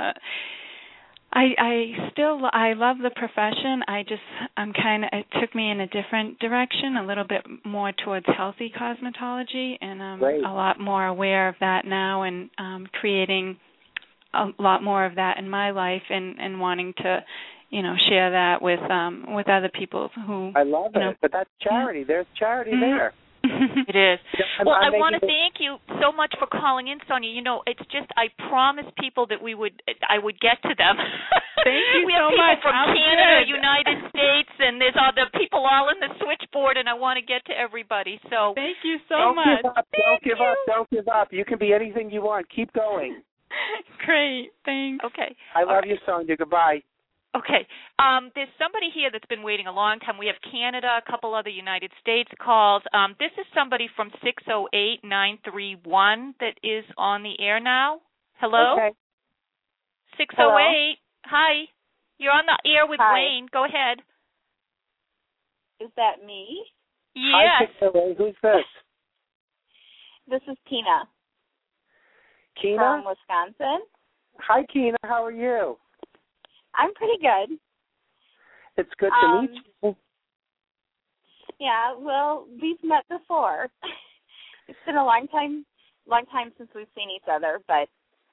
I love the profession. It took me in a different direction, a little bit more towards healthy cosmetology, and I'm a lot more aware of that now, and creating a lot more of that in my life, and wanting to, share that with other people who. I love it, but that's charity. Yeah. There's charity there. It is. Well, I want to thank you so much for calling in, Sonia. It's just I promised people that I would get to them. Thank you we have so people much. from Canada, United States, and there's other people all in the switchboard, and I want to get to everybody. So thank you so much. Don't give up. Don't give up. You can be anything you want. Keep going. Great. Thanks. Okay. I love you, Sonia. Goodbye. Okay. There's somebody here that's been waiting a long time. We have Canada, a couple other United States calls. This is somebody from 608-931 that is on the air now. Hello? Okay. 608. Hello? Hi. You're on the air with Hi. Wayne. Go ahead. Is that me? Yes. Hi, 608. Who's this? This is Tina. Kina? From Wisconsin. Hi, Kina. How are you? I'm pretty good. It's good to meet you. Yeah, well, we've met before. It's been a long time since we've seen each other, but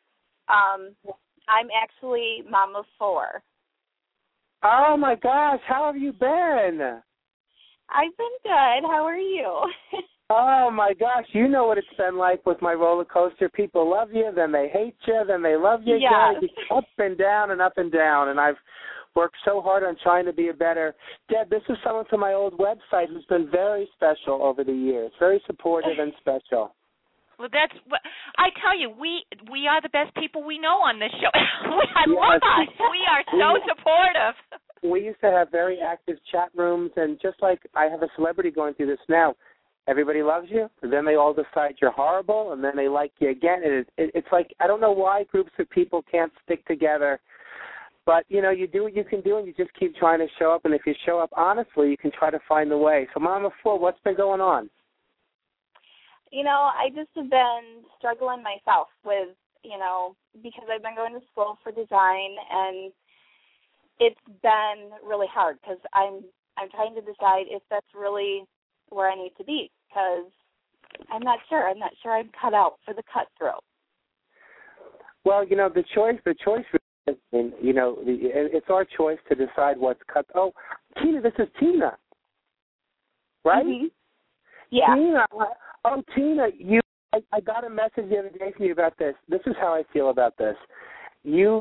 I'm actually mom of 4. Oh, my gosh. How have you been? I've been good. How are you? Oh, my gosh. You know what it's been like with my roller coaster. People love you, then they hate you, then they love you again. Yes. Up and down and up and down. And I've worked so hard on trying to be a better. Deb, this is someone from my old website who's been very special over the years, very supportive and special. Well, I tell you, we are the best people we know on this show. I love us. We are so supportive. We used to have very active chat rooms, and just like I have a celebrity going through this now, everybody loves you, and then they all decide you're horrible, and then they like you again. And it's like, I don't know why groups of people can't stick together, but, you do what you can do, and you just keep trying to show up, and if you show up honestly, you can try to find the way. So, Mama 4, what's been going on? I just have been struggling myself with, because I've been going to school for design, and it's been really hard because I'm trying to decide if that's really where I need to be, because I'm not sure. I'm not sure I'm cut out for the cutthroat. Well, the choice is, it's our choice to decide what's cut. Oh, Tina, this is Tina, right? Mm-hmm. Yeah. Tina, I got a message the other day from you about this. This is how I feel about this. You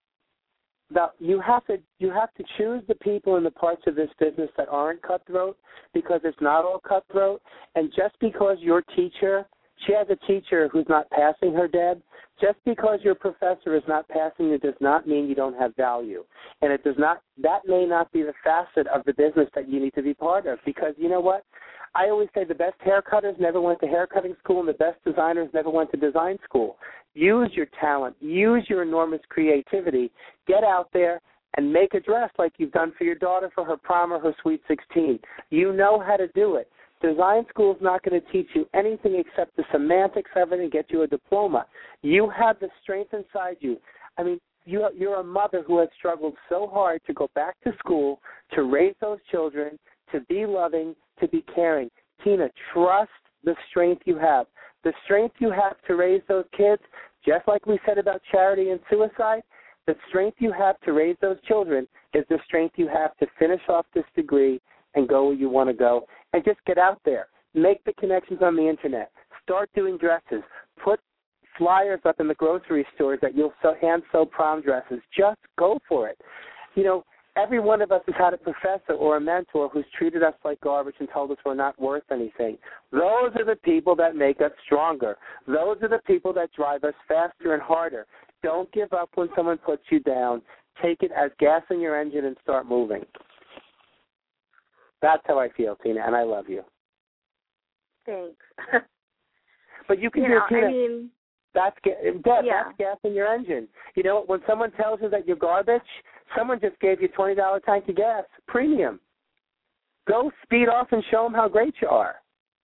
have to choose the people in the parts of this business that aren't cutthroat, because it's not all cutthroat. And just because your teacher, she has a teacher who's not passing her, Deb, just because your professor is not passing you does not mean you don't have value. And that may not be the facet of the business that you need to be part of, because you know what? I always say the best haircutters never went to haircutting school, and the best designers never went to design school. Use your talent. Use your enormous creativity. Get out there and make a dress like you've done for your daughter for her prom or her Sweet 16. You know how to do it. Design school is not going to teach you anything except the semantics of it and get you a diploma. You have the strength inside you. I mean, you're a mother who has struggled so hard to go back to school, to raise those children, to be loving, to be caring. Tina, trust the strength you have. The strength you have to raise those kids, just like we said about charity and suicide, the strength you have to raise those children is the strength you have to finish off this degree and go where you want to go. And just get out there. Make the connections on the Internet. Start doing dresses. Put flyers up in the grocery stores that you'll hand sew prom dresses. Just go for it. You know, every one of us has had a professor or a mentor who's treated us like garbage and told us we're not worth anything. Those are the people that make us stronger. Those are the people that drive us faster and harder. Don't give up when someone puts you down. Take it as gas in your engine and start moving. That's how I feel, Tina, and I love you. Thanks. But you can hear, Tina, that's gas in your engine. You know, when someone tells you that you're garbage, someone just gave you a $20 tank of gas, premium. Go speed off and show them how great you are.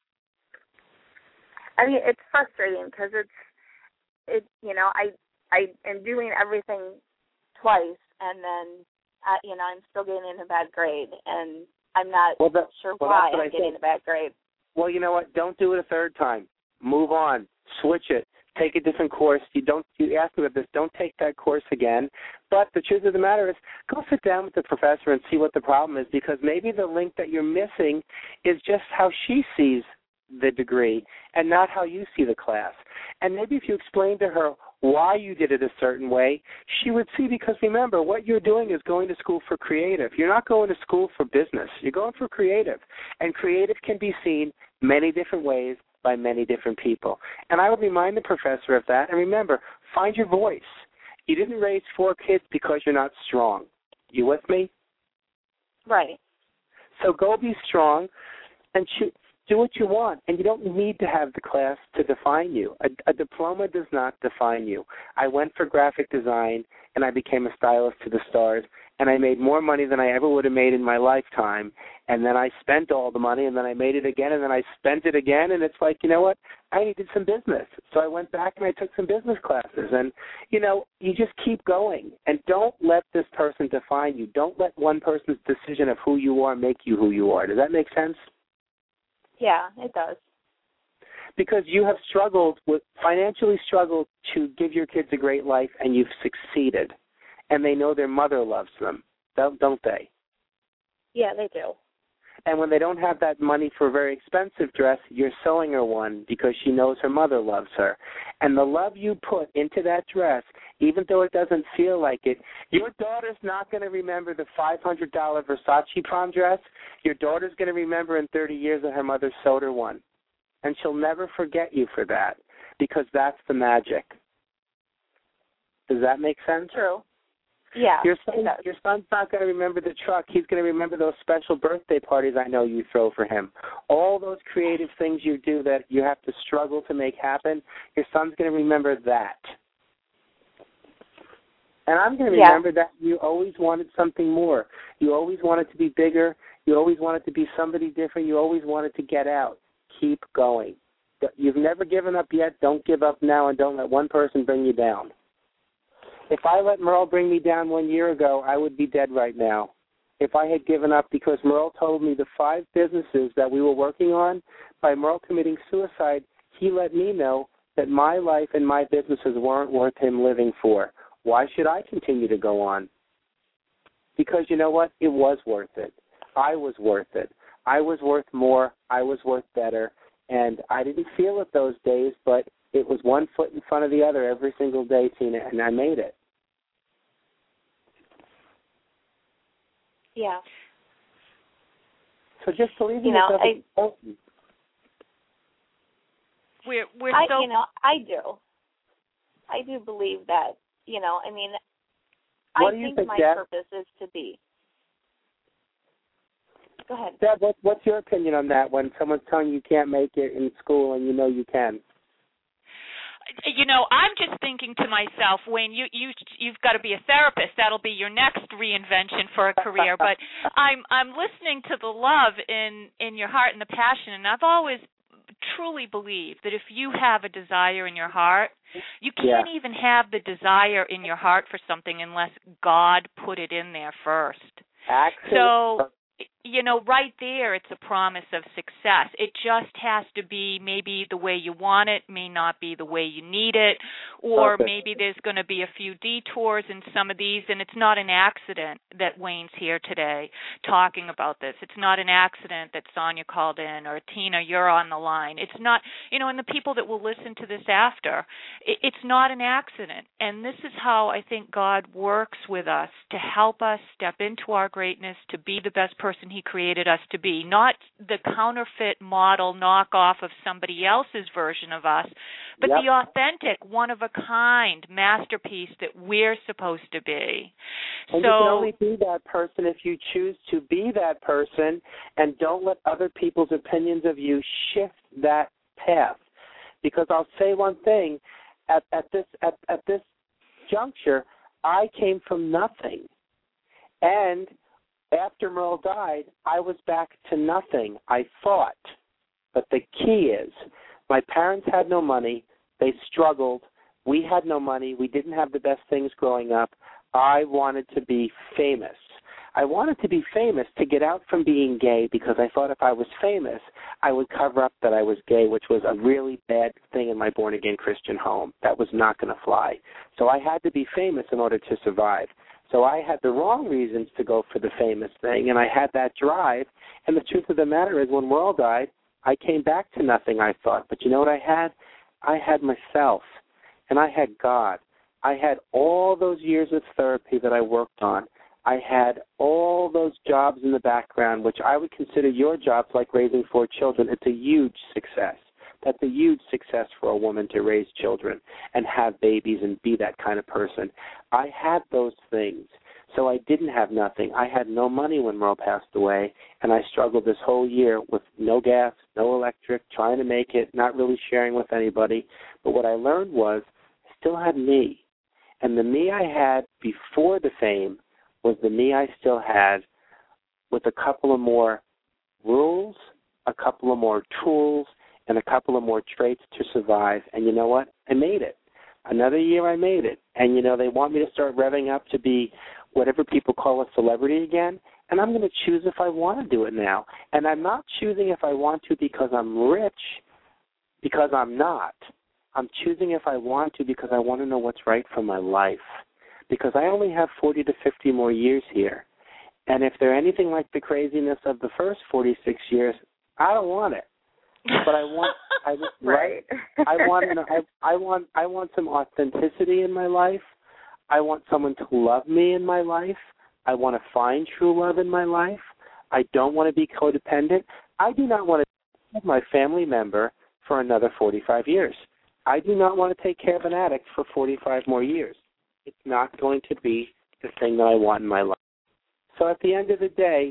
I mean, it's frustrating because I am doing everything twice, and then, I'm still getting a bad grade, and I'm not sure why I'm getting a bad grade. Well, you know what? Don't do it a third time. Move on. Switch it. Take a different course. You asked me about this. Don't take that course again. But the truth of the matter is, go sit down with the professor and see what the problem is, because maybe the link that you're missing is just how she sees the degree and not how you see the class. And maybe if you explain to her why you did it a certain way, she would see, because remember, what you're doing is going to school for creative. You're not going to school for business. You're going for creative. And creative can be seen many different ways by many different people. And I would remind the professor of that. And remember, find your voice. You didn't raise 4 kids because you're not strong. You with me? Right. So go be strong and do what you want. And you don't need to have the class to define you. A diploma does not define you. I went for graphic design, and I became a stylist to the stars, and I made more money than I ever would have made in my lifetime. And then I spent all the money, and then I made it again, and then I spent it again, and it's like, you know what? I needed some business. So I went back and I took some business classes. And, you just keep going. And don't let this person define you. Don't let one person's decision of who you are make you who you are. Does that make sense? Yeah, it does. Because you have financially struggled to give your kids a great life, and you've succeeded. And they know their mother loves them, don't they? Yeah, they do. And when they don't have that money for a very expensive dress, you're sewing her one because she knows her mother loves her. And the love you put into that dress, even though it doesn't feel like it, your daughter's not going to remember the $500 Versace prom dress. Your daughter's going to remember in 30 years that her mother sewed her one. And she'll never forget you for that, because that's the magic. Does that make sense? True. Yeah, your son's not going to remember the truck. He's going to remember those special birthday parties I know you throw for him. All those creative things you do that you have to struggle to make happen, your son's going to remember that. And I'm going to remember that you always wanted something more. You always wanted to be bigger. You always wanted to be somebody different. You always wanted to get out. Keep going. You've never given up yet. Don't give up now, and don't let one person bring you down. If I let Merle bring me down 1 year ago, I would be dead right now. If I had given up, because Merle told me the 5 businesses that we were working on, by Merle committing suicide, he let me know that my life and my businesses weren't worth him living for. Why should I continue to go on? Because you know what? It was worth it. I was worth it. I was worth more. I was worth better. And I didn't feel it those days, but it was one foot in front of the other every single day, Tina, and I made it. Yeah. So just believe in yourself. I do believe that, What I do you think my Deb? purpose is to be. Go ahead. Deb, what's your opinion on that when someone's telling you can't make it in school and you know you can? I'm just thinking to myself, Wayne, you've got to be a therapist. That'll be your next reinvention for a career. But I'm listening to the love in your heart and the passion, and I've always truly believed that if you have a desire in your heart, you can't even have the desire in your heart for something unless God put it in there first. Excellent. So, right there, it's a promise of success. It just has to be maybe the way you want it, may not be the way you need it, or maybe there's going to be a few detours in some of these, and it's not an accident that Wayne's here today talking about this. It's not an accident that Sonia called in, or Tina, you're on the line. It's not, and the people that will listen to this after, it's not an accident. And this is how I think God works with us to help us step into our greatness, to be the best person He created us to be, not the counterfeit model knockoff of somebody else's version of us, but the authentic, one-of-a-kind masterpiece that we're supposed to be. And you can only be that person if you choose to be that person, and don't let other people's opinions of you shift that path. Because I'll say one thing, at this juncture, I came from nothing. And after Merle died, I was back to nothing, I thought. But the key is, my parents had no money. They struggled. We had no money. We didn't have the best things growing up. I wanted to be famous. I wanted to be famous to get out from being gay because I thought if I was famous, I would cover up that I was gay, which was a really bad thing in my born-again Christian home. That was not going to fly. So I had to be famous in order to survive. So I had the wrong reasons to go for the famous thing, and I had that drive. And the truth of the matter is, when Merle died, I came back to nothing, I thought. But you know what I had? I had myself, and I had God. I had all those years of therapy that I worked on. I had all those jobs in the background, which I would consider your jobs, like raising 4 children. It's a huge success. That's a huge success for a woman to raise children and have babies and be that kind of person. I had those things, so I didn't have nothing. I had no money when Merle passed away, and I struggled this whole year with no gas, no electric, trying to make it, not really sharing with anybody. But what I learned was I still had me, and the me I had before the fame was the me I still had with a couple of more rules, a couple of more tools, and a couple of more traits to survive. And you know what? I made it. Another year I made it. And, they want me to start revving up to be whatever people call a celebrity again, and I'm going to choose if I want to do it now. And I'm not choosing if I want to because I'm rich, because I'm not. I'm choosing if I want to because I want to know what's right for my life, because I only have 40 to 50 more years here. And if they're anything like the craziness of the first 46 years, I don't want it. But I want some authenticity in my life. I want someone to love me in my life. I want to find true love in my life. I don't want to be codependent. I do not want to be my family member for another 45 years. I do not want to take care of an addict for 45 more years. It's not going to be the thing that I want in my life. So at the end of the day,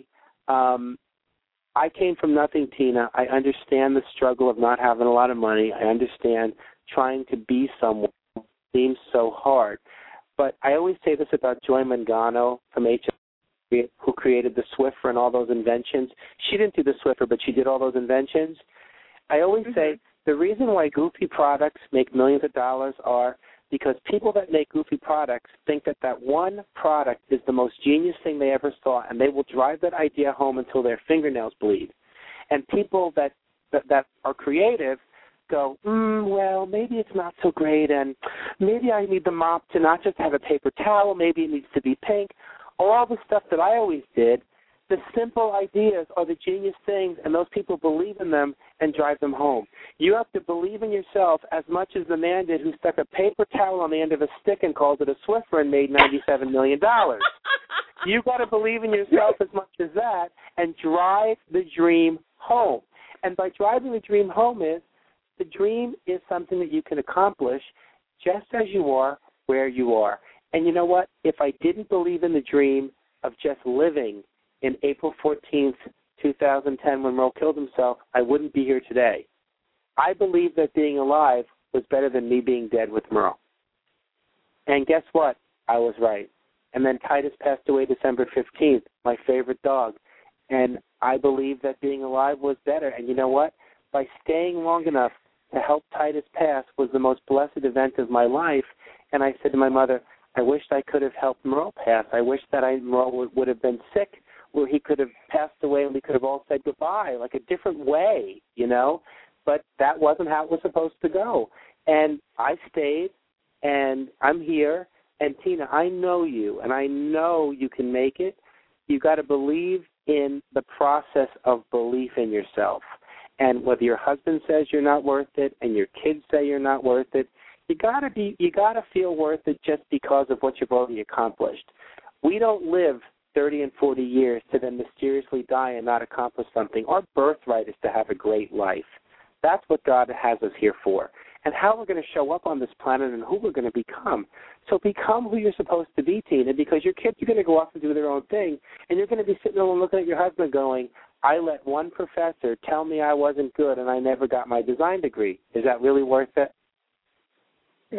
I came from nothing, Tina. I understand the struggle of not having a lot of money. I understand trying to be someone seems so hard. But I always say this about Joy Mangano from HM, who created the Swiffer and all those inventions. She didn't do the Swiffer, but she did all those inventions. I always say the reason why goofy products make millions of dollars are because people that make goofy products think that that one product is the most genius thing they ever saw, and they will drive that idea home until their fingernails bleed. And people that are creative go, well, maybe it's not so great, and maybe I need the mop to not just have a paper towel, maybe it needs to be pink. All the stuff that I always did, the simple ideas are the genius things, and those people believe in them, and drive them home. You have to believe in yourself as much as the man did who stuck a paper towel on the end of a stick and called it a Swiffer and made $97 million. You got to believe in yourself as much as that and drive the dream home. And by driving the dream home the dream is something that you can accomplish just as you are, where you are. And you know what? If I didn't believe in the dream of just living in April 14th, 2010, when Merle killed himself, I wouldn't be here today. I believe that being alive was better than me being dead with Merle. And guess what? I was right. And then Titus passed away December 15th, my favorite dog. And I believe that being alive was better. And you know what? By staying long enough to help Titus pass was the most blessed event of my life. And I said to my mother, I wished I could have helped Merle pass. I wish that Merle would have been sick where he could have passed away and we could have all said goodbye, like a different way, you know. But that wasn't how it was supposed to go. And I stayed, and I'm here. And, Tina, I know you, and I know you can make it. You got to believe in the process of belief in yourself. And whether your husband says you're not worth it and your kids say you're not worth it, you gotta feel worth it just because of what you've already accomplished. We don't live 30 and 40 years to then mysteriously die and not accomplish something. Our birthright is to have a great life. That's what God has us here for. And how we're going to show up on this planet and who we're going to become. So become who you're supposed to be, Tina, because your kids are going to go off and do their own thing, and you're going to be sitting there and looking at your husband going, I let one professor tell me I wasn't good and I never got my design degree. Is that really worth it? No.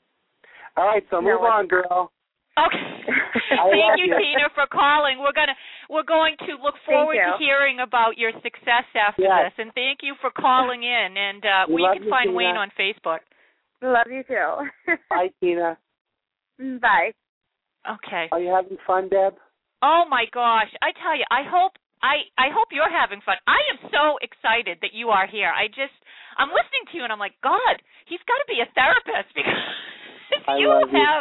All right, so move on, girl. Okay. Thank you, Tina, for calling. We're going to look forward to hearing about your success after this, and thank you for calling in. And you can find Wayne on Facebook. Love you too. Bye, Tina. Bye. Okay. Are you having fun, Deb? Oh my gosh! I tell you, I hope you're having fun. I am so excited that you are here. I'm listening to you and I'm like, God, he's got to be a therapist because you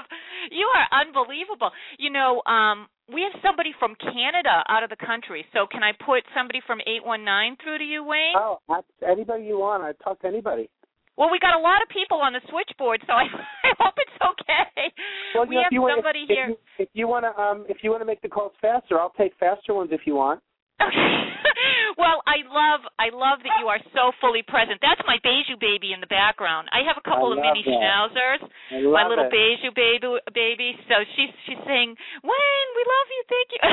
are unbelievable. You know, we have somebody from Canada out of the country. So can I put somebody from 819 through to you, Wayne? Oh, anybody you want. I'd talk to anybody. Well, we got a lot of people on the switchboard, so I hope it's okay. Well, we have somebody here. If you want to make the calls faster, I'll take faster ones if you want. Okay. Well, I love that you are so fully present. That's my Beiju baby in the background. I have a couple of mini schnauzers. My little Beiju baby. So she's saying, Wayne, we love you. Thank you.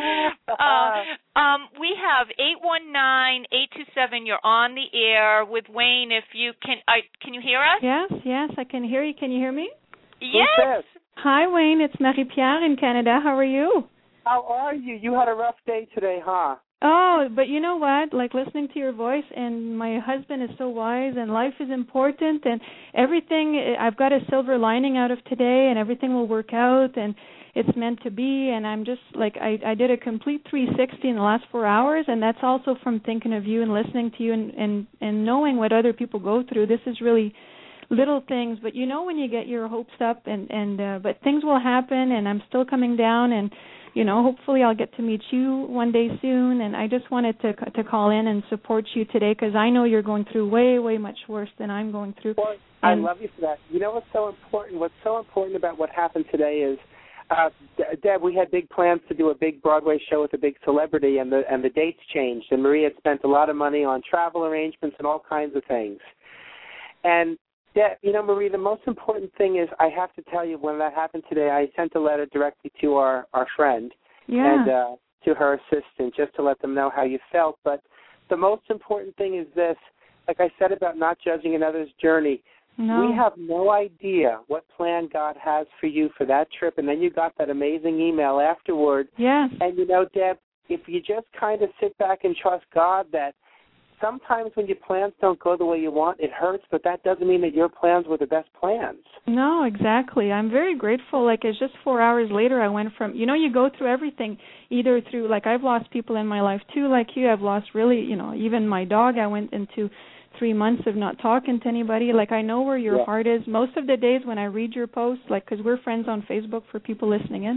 We have 819-827. You're on the air with Wayne. If you can you hear us? Yes, I can hear you. Can you hear me? Yes. Hi, Wayne. It's Marie-Pierre in Canada. How are you? How are you? You had a rough day today, huh? Oh, but you know what? Like listening to your voice, and my husband is so wise, and life is important, and everything, I've got a silver lining out of today, and everything will work out, and it's meant to be, and I'm just like, I did a complete 360 in the last 4 hours, and that's also from thinking of you and listening to you and knowing what other people go through. This is really little things, but you know when you get your hopes up, but things will happen, and I'm still coming down, and you know, hopefully I'll get to meet you one day soon, and I just wanted to call in and support you today because I know you're going through way, way much worse than I'm going through. Well, I love you for that. You know what's so important? What's so important about what happened today is, Deb, we had big plans to do a big Broadway show with a big celebrity, and the dates changed, and Marie had spent a lot of money on travel arrangements and all kinds of things. And you know, Marie, the most important thing is I have to tell you, when that happened today, I sent a letter directly to our friend and to her assistant just to let them know how you felt. But the most important thing is this, like I said about not judging another's journey, we have no idea what plan God has for you for that trip. And then you got that amazing email afterward. Yes. And, you know, Deb, if you just kind of sit back and trust God that sometimes when your plans don't go the way you want, it hurts, but that doesn't mean that your plans were the best plans. No, exactly. I'm very grateful. Like, it's just 4 hours later, I went from, you know, you go through everything, either through, like, I've lost people in my life, too, like you. I've lost really, you know, even my dog. I went into 3 months of not talking to anybody. Like, I know where your heart is. Most of the days when I read your posts, like, because we're friends on Facebook for people listening in,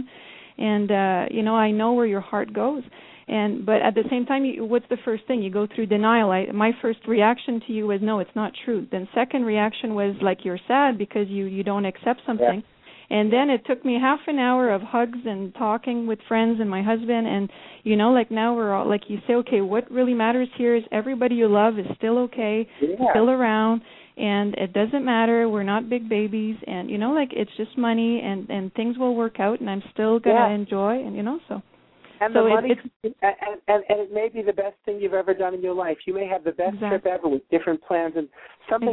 and I know where your heart goes. But at the same time, what's the first thing? You go through denial. My first reaction to you was, no, it's not true. Then second reaction was like, you're sad because you don't accept something. Yeah. And then it took me half an hour of hugs and talking with friends and my husband. And, like now we're all, like you say, okay, what really matters here is everybody you love is still okay, still around. And it doesn't matter. We're not big babies. And, it's just money and things will work out. And I'm still going to enjoy. And, so. And the money, and it may be the best thing you've ever done in your life. You may have the best trip ever with different plans and something.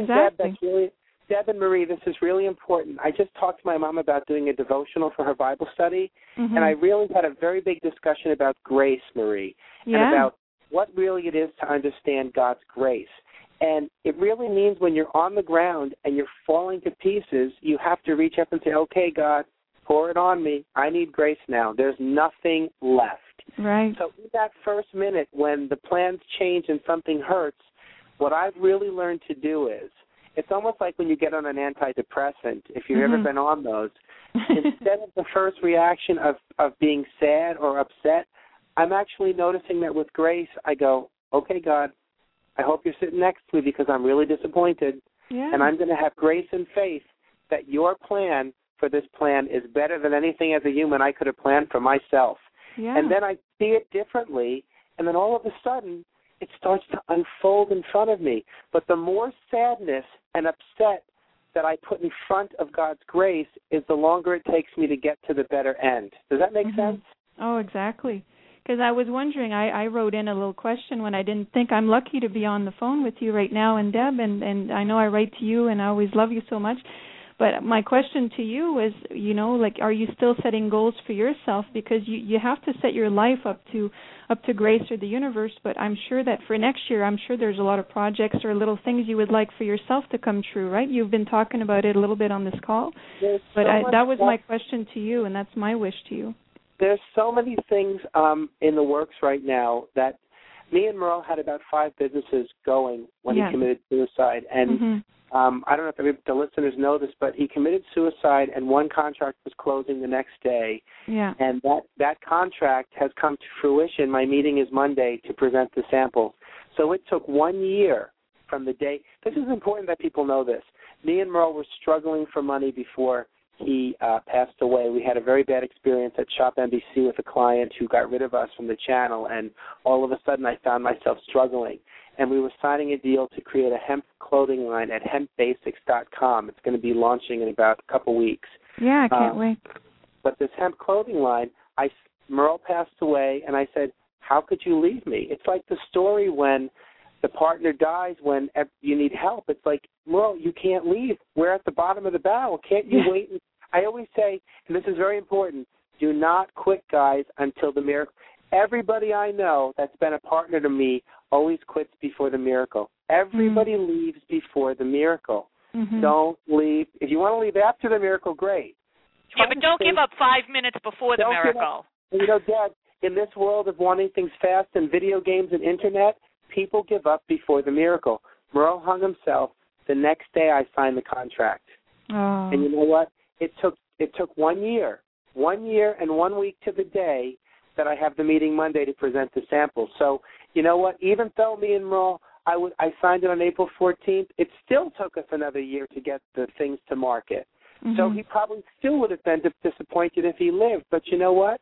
Deb and Marie, this is really important. I just talked to my mom about doing a devotional for her Bible study, and I really had a very big discussion about grace, Marie, and about what really it is to understand God's grace. And it really means when you're on the ground and you're falling to pieces, you have to reach up and say, okay, God, pour it on me. I need grace now. There's nothing left. Right. So in that first minute when the plans change and something hurts, what I've really learned to do is, it's almost like when you get on an antidepressant, if you've ever been on those, instead of the first reaction of being sad or upset, I'm actually noticing that with grace, I go, okay, God, I hope you're sitting next to me because I'm really disappointed, and I'm going to have grace and faith that your plan for this plan is better than anything as a human I could have planned for myself. Yeah. And then I see it differently, and then all of a sudden it starts to unfold in front of me. But the more sadness and upset that I put in front of God's grace is the longer it takes me to get to the better end. Does that make sense? Oh, exactly. Because I was wondering, I wrote in a little question when I didn't think. I'm lucky to be on the phone with you right now, and Deb, and I know I write to you, and I always love you so much. But my question to you is, are you still setting goals for yourself? Because you have to set your life up to grace or the universe. But I'm sure that for next year, I'm sure there's a lot of projects or little things you would like for yourself to come true, right? You've been talking about it a little bit on this call. But that was my question to you, and that's my wish to you. There's so many things in the works right now that me and Merle had about 5 businesses going when he committed suicide. And I don't know if the listeners know this, but he committed suicide, and one contract was closing the next day. Yeah. And that contract has come to fruition. My meeting is Monday to present the samples. So it took 1 year from the day. This is important that people know this. Me and Merle were struggling for money before he passed away. We had a very bad experience at Shop NBC with a client who got rid of us from the channel, and all of a sudden I found myself struggling. And we were signing a deal to create a hemp clothing line at hempbasics.com. It's going to be launching in about a couple weeks. Yeah, I can't wait. But this hemp clothing line, Merle passed away, and I said, how could you leave me? It's like the story when the partner dies when you need help. It's like, Merle, you can't leave. We're at the bottom of the barrel. Can't you wait? I always say, and this is very important, do not quit, guys, until the miracle. Everybody I know that's been a partner to me always quits before the miracle. Everybody leaves before the miracle. Don't leave. If you want to leave after the miracle, great. But don't give up 5 minutes before the miracle. Dad, in this world of wanting things fast and video games and Internet, people give up before the miracle. Merle hung himself. The next day I signed the contract. Oh. And you know what? It took 1 year. 1 year and 1 week to the day that I have the meeting Monday to present the samples. So, you know what? Even though me and Merle, I signed it on April 14th, it still took us another year to get the things to market. So he probably still would have been disappointed if he lived. But you know what?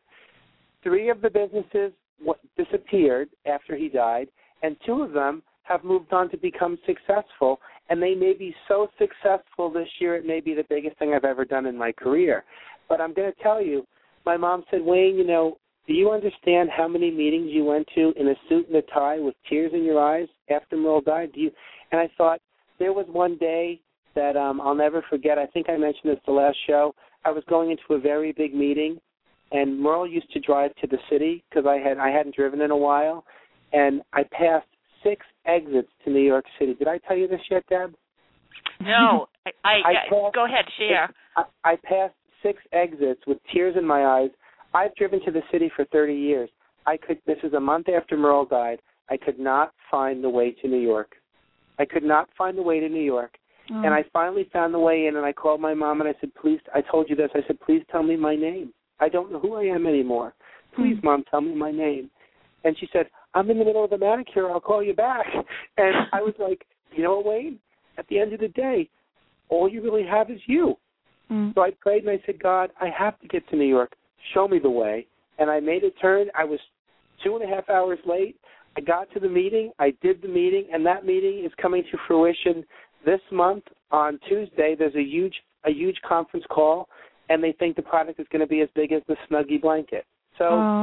3 of the businesses disappeared after he died, and 2 of them have moved on to become successful, and they may be so successful this year it may be the biggest thing I've ever done in my career. But I'm going to tell you, my mom said, Wayne, do you understand how many meetings you went to in a suit and a tie with tears in your eyes after Merle died? And I thought, there was one day that I'll never forget. I think I mentioned this the last show. I was going into a very big meeting, and Merle used to drive to the city because I hadn't driven in a while, and I passed 6 exits to New York City. Did I tell you this yet, Deb? No. Go ahead, share. I passed 6 exits with tears in my eyes. I've driven to the city for 30 years. This is a month after Merle died. I could not find the way to New York. I could not find the way to New York. And I finally found the way in, and I called my mom, and I said, please, I told you this. I said, please tell me my name. I don't know who I am anymore. Please, Mom, tell me my name. And she said, I'm in the middle of the manicure. I'll call you back. And I was like, you know what, Wayne? At the end of the day, all you really have is you. So I prayed and I said, God, I have to get to New York. Show me the way. And I made a turn. I was 2.5 hours late. I got to the meeting. I did the meeting, and that meeting is coming to fruition this month on Tuesday. There's a huge conference call, and they think the product is going to be as big as the Snuggie blanket. So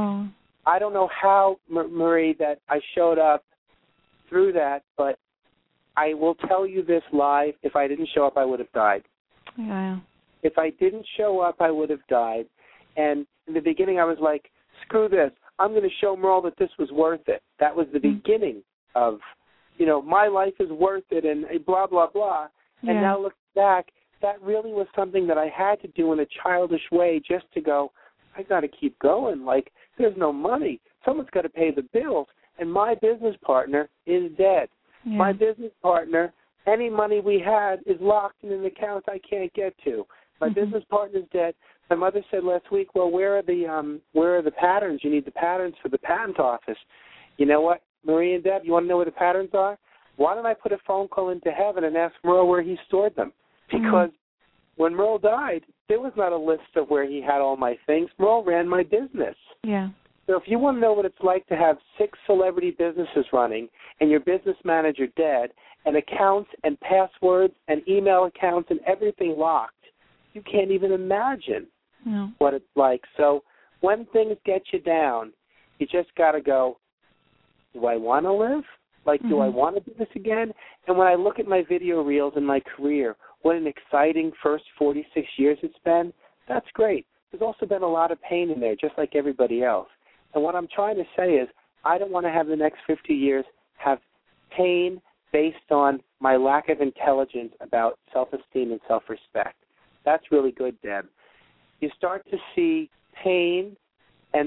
I don't know how, Marie, that I showed up through that, but I will tell you this live. If I didn't show up, I would have died. Yeah. If I didn't show up, I would have died. And in the beginning, I was like, screw this. I'm going to show Merle that this was worth it. That was the beginning of, my life is worth it and blah, blah, blah. And now looking back, that really was something that I had to do in a childish way just to go, I got to keep going. Like, there's no money. Someone's got to pay the bills. And my business partner is dead. Yeah. My business partner, any money we had is locked in an account I can't get to. My business partner's dead. My mother said last week, well, where are the patterns? You need the patterns for the patent office. You know what, Marie and Deb, you want to know where the patterns are? Why don't I put a phone call into heaven and ask Merle where he stored them? Because when Merle died, there was not a list of where he had all my things. Merle ran my business. Yeah. So if you want to know what it's like to have 6 celebrity businesses running and your business manager dead and accounts and passwords and email accounts and everything locked, you can't even imagine what it's like. So when things get you down, you just got to go, do I want to live? Like, do I want to do this again? And when I look at my video reels in my career, what an exciting first 46 years it's been, that's great. There's also been a lot of pain in there, just like everybody else. And what I'm trying to say is I don't want to have the next 50 years have pain based on my lack of intelligence about self-esteem and self-respect. That's really good, Deb. You start to see pain and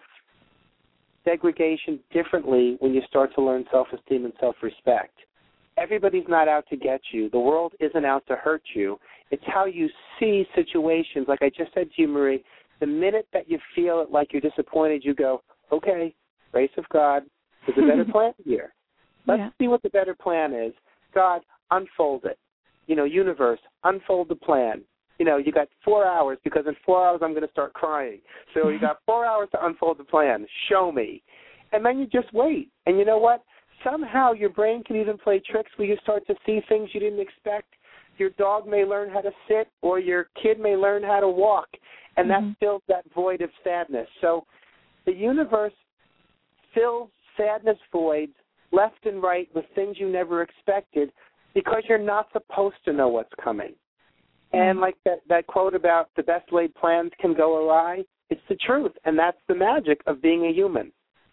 self-degradation differently when you start to learn self-esteem and self-respect. Everybody's not out to get you. The world isn't out to hurt you. It's how you see situations. Like I just said to you, Marie, the minute that you feel it like you're disappointed, you go, okay, grace of God, there's a better plan here. Let's see what the better plan is. God, unfold it. Universe, unfold the plan. You got 4 hours because in 4 hours I'm going to start crying. So you got 4 hours to unfold the plan. Show me. And then you just wait. And you know what? Somehow your brain can even play tricks where you start to see things you didn't expect. Your dog may learn how to sit or your kid may learn how to walk. And that fills that void of sadness. So the universe fills sadness voids left and right with things you never expected because you're not supposed to know what's coming. And like that quote about the best laid plans can go awry, it's the truth, and that's the magic of being a human.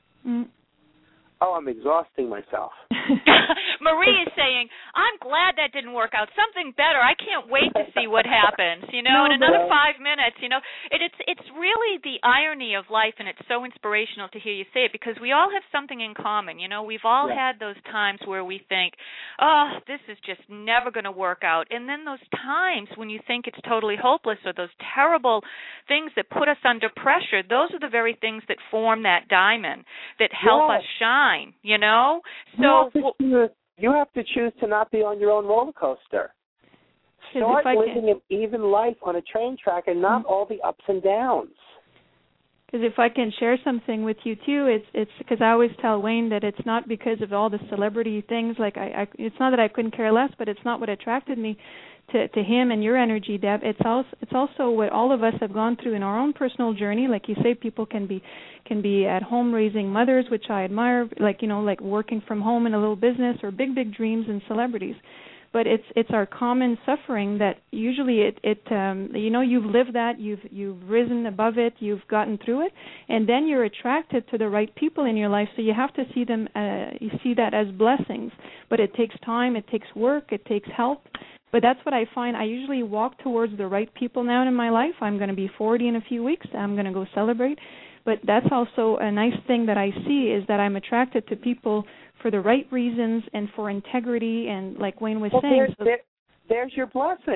Oh, I'm exhausting myself. Marie is saying, I'm glad that didn't work out. Something better. I can't wait to see what happens, in another 5 minutes, It's really the irony of life, and it's so inspirational to hear you say it because we all have something in common. We've all had those times where we think, oh, this is just never going to work out. And then those times when you think it's totally hopeless or those terrible things that put us under pressure, those are the very things that form that diamond, that help us shine, So you have to choose to not be on your own roller coaster. Start living an even life on a train track and not all the ups and downs. Because if I can share something with you too, it's because I always tell Wayne that it's not because of all the celebrity things. Like it's not that I couldn't care less, but it's not what attracted me to him and your energy, Deb. It's also what all of us have gone through in our own personal journey. Like you say, people can be at home raising mothers, which I admire. Like working from home in a little business or big dreams and celebrities. But it's our common suffering that usually you've lived that, you've risen above it, you've gotten through it, and then you're attracted to the right people in your life. So you have to see them, you see that as blessings. But it takes time, it takes work, it takes help. But that's what I find. I usually walk towards the right people now in my life. I'm going to be 40 in a few weeks. I'm going to go celebrate. But that's also a nice thing that I see is that I'm attracted to people for the right reasons and for integrity and like Wayne was saying. There's your blessing.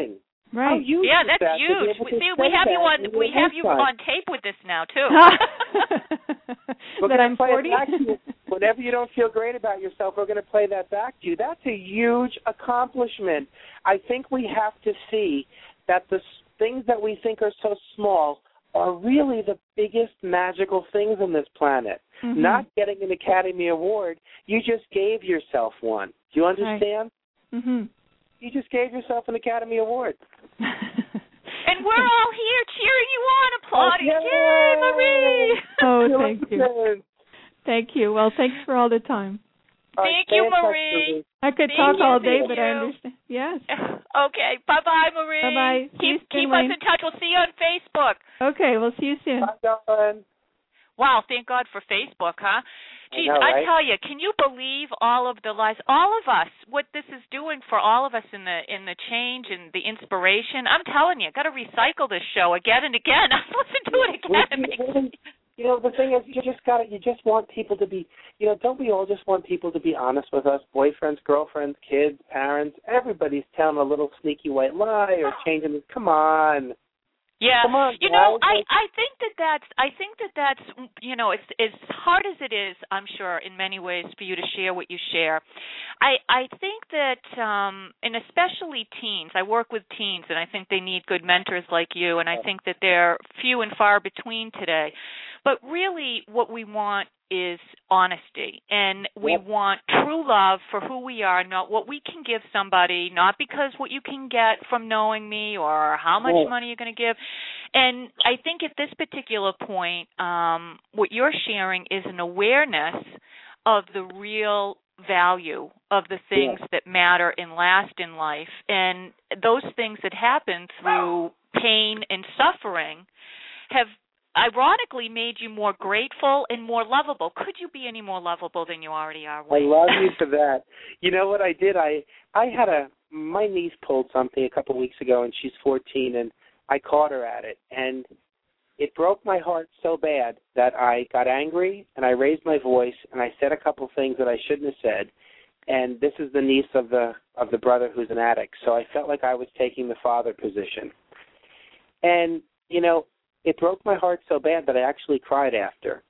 Right. How huge Yeah, is that's that to be huge. able to See, say we have that you on. in We your have you lifetime? on tape with this now too. We're that gonna I'm play 40. it back to you. Whenever you don't feel great about yourself, we're going to play that back to you. That's a huge accomplishment. I think we have to see that the things that we think are so small are really the biggest magical things on this planet. Mm-hmm. Not getting an Academy Award, you just gave yourself one. Do you understand? Right. Mm-hmm. You just gave yourself an Academy Award. And we're all here cheering you on, applauding. Yay! Yay, Marie! Oh, thank you. Thank you. Well, thanks for all the time. Thank you, Marie. I could talk all day, but I understand. Yes. Okay. Bye-bye, Marie. Bye-bye. Keep us in touch. We'll see you on Facebook. Okay. We'll see you soon. Bye, darling. Wow, thank God for Facebook, huh? Geez, I know, right? I tell you, can you believe all of the lies, all of us, what this is doing for all of us in the change and the inspiration? I'm telling you, got to recycle this show again and again. I listen to it again. You know, the thing is, you just want people to be, don't we all just want people to be honest with us? Boyfriends, girlfriends, kids, parents, everybody's telling a little sneaky white lie or changing it. Come on. Yeah, Come on, I think that's as hard as it is, I'm sure, in many ways for you to share what you share. I think that, and especially teens, I work with teens, and I think they need good mentors like you, and I think that they're few and far between today. But really, what we want is honesty, and we want true love for who we are, not what we can give somebody, not because what you can get from knowing me or how much money you're going to give. And I think at this particular point, what you're sharing is an awareness of the real value of the things that matter and last in life, and those things that happen through pain and suffering have ironically made you more grateful and more lovable. Could you be any more lovable than you already are, Wayne? I love you for that. You know what I did? I had my niece pulled something a couple of weeks ago, and she's 14, and I caught her at it, and it broke my heart so bad that I got angry, and I raised my voice, and I said a couple of things that I shouldn't have said. And this is the niece of the brother who's an addict, so I felt like I was taking the father position. And, it broke my heart so bad that I actually cried after.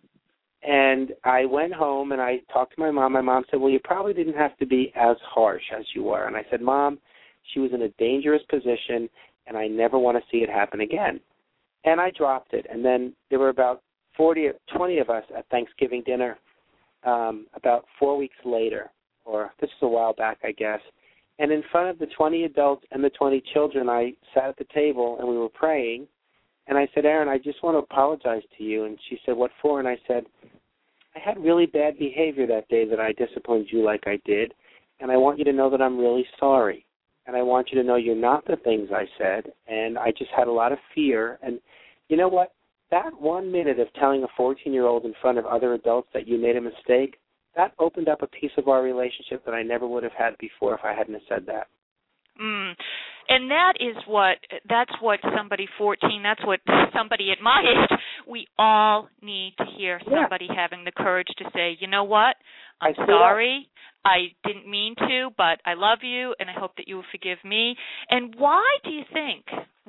And I went home and I talked to my mom. My mom said, well, you probably didn't have to be as harsh as you were. And I said, Mom, she was in a dangerous position, and I never want to see it happen again. And I dropped it. And then there were about 20 of us at Thanksgiving dinner about 4 weeks later, or this is a while back, I guess. And in front of the 20 adults and the 20 children, I sat at the table and we were praying. And I said, Erin, I just want to apologize to you. And she said, what for? And I said, I had really bad behavior that day that I disciplined you like I did, and I want you to know that I'm really sorry. And I want you to know you're not the things I said, and I just had a lot of fear. And you know what? That 1 minute of telling a 14-year-old in front of other adults that you made a mistake, that opened up a piece of our relationship that I never would have had before if I hadn't have said that. And that's what somebody 14, that's what somebody at my age, we all need to hear somebody having the courage to say, you know what, I'm sorry, I didn't mean to, but I love you, and I hope that you will forgive me. And why do you think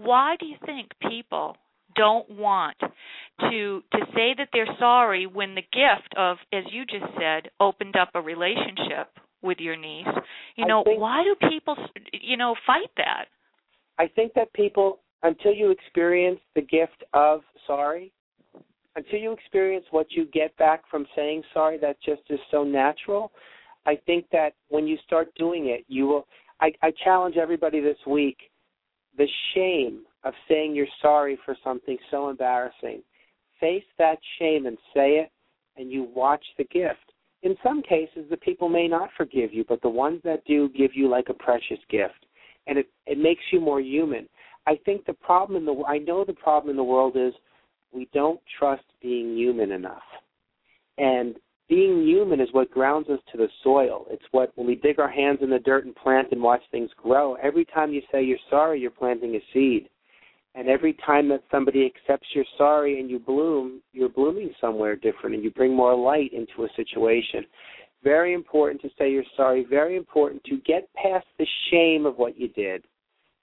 people don't want to say that they're sorry when the gift of, as you just said, opened up a relationship with your niece? Why do people, fight that? I think that people, until you experience the gift of sorry, until you experience what you get back from saying sorry, that just is so natural. I think that when you start doing it, you will. I challenge everybody this week, the shame of saying you're sorry for something so embarrassing. Face that shame and say it, and you watch the gift. In some cases, the people may not forgive you, but the ones that do give you like a precious gift, and it makes you more human. I think the problem I know the problem in the world is we don't trust being human enough. And being human is what grounds us to the soil. It's what, when we dig our hands in the dirt and plant and watch things grow, every time you say you're sorry, you're planting a seed. And every time that somebody accepts you're sorry and you bloom, you're blooming somewhere different and you bring more light into a situation. Very important to say you're sorry. Very important to get past the shame of what you did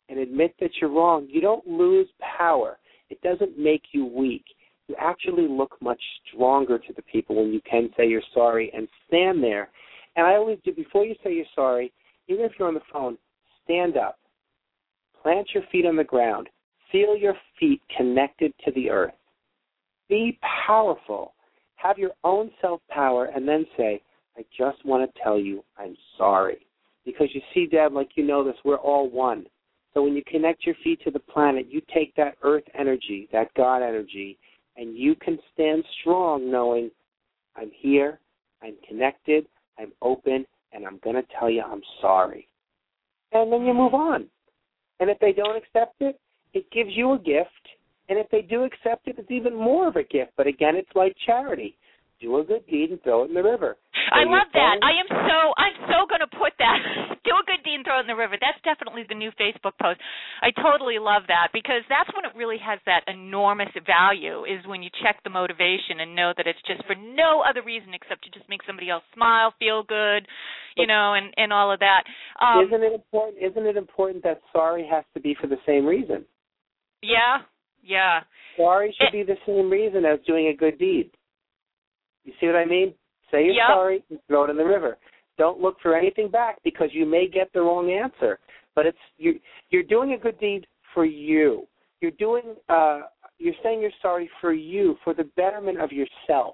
and admit that you're wrong, you don't lose power. It doesn't make you weak. You actually look much stronger to the people when you can say you're sorry and stand there. And I always do, before you say you're sorry, even if you're on the phone, stand up. Plant your feet on the ground. Feel your feet connected to the earth. Be powerful. Have your own self-power, and then say, I just want to tell you I'm sorry. Because you see, Deb, like you know this, we're all one. So when you connect your feet to the planet, you take that earth energy, that God energy, and you can stand strong knowing I'm here, I'm connected, I'm open, and I'm going to tell you I'm sorry. And then you move on. And if they don't accept it, it gives you a gift. And if they do accept it, it's even more of a gift. But again, it's like charity. Do a good deed and throw it in the river. So I love that. I'm so going to put that. Do a good deed and throw it in the river. That's definitely the new Facebook post. I totally love that, because that's when it really has that enormous value, is when you check the motivation and know that it's just for no other reason except to just make somebody else smile, feel good, and all of that. Isn't it important that sorry has to be for the same reason? Yeah. Sorry should be the same reason as doing a good deed. You see what I mean? Say you're sorry and throw it in the river. Don't look for anything back, because you may get the wrong answer. But you're doing a good deed for you. You're saying you're sorry for you, for the betterment of yourself.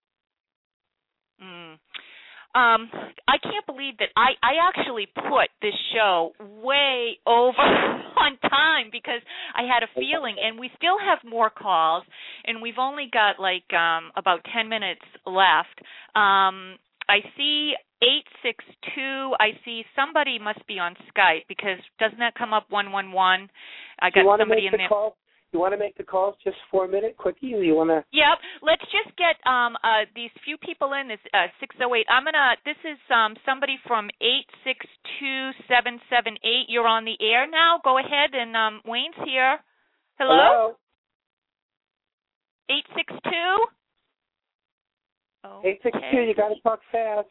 I can't believe that I actually put this show way over on time, because I had a feeling, and we still have more calls, and we've only got about 10 minutes left. I see 862. I see somebody must be on Skype, because doesn't that come up 111? I got somebody in there. You want to make the calls just for a minute, quickie? Or you want to? Yep. Let's just get these few people in. This 608. This is somebody from 862778. You're on the air now. Go ahead, and Wayne's here. Hello. 862. 862. You got to talk fast.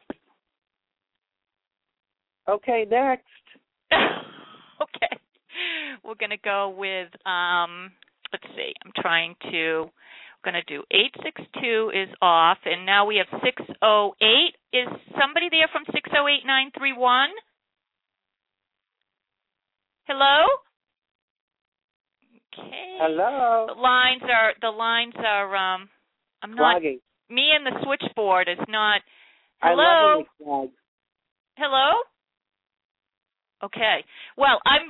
Okay, next. Okay. We're going to go with, let's see, we're going to do 862 is off, and now we have 608. Is somebody there from 608-931? Hello? Okay. Hello. The lines are, I'm not, flagging. Me and the switchboard is not, hello? I love when they flag. Hello? Okay. Well, I'm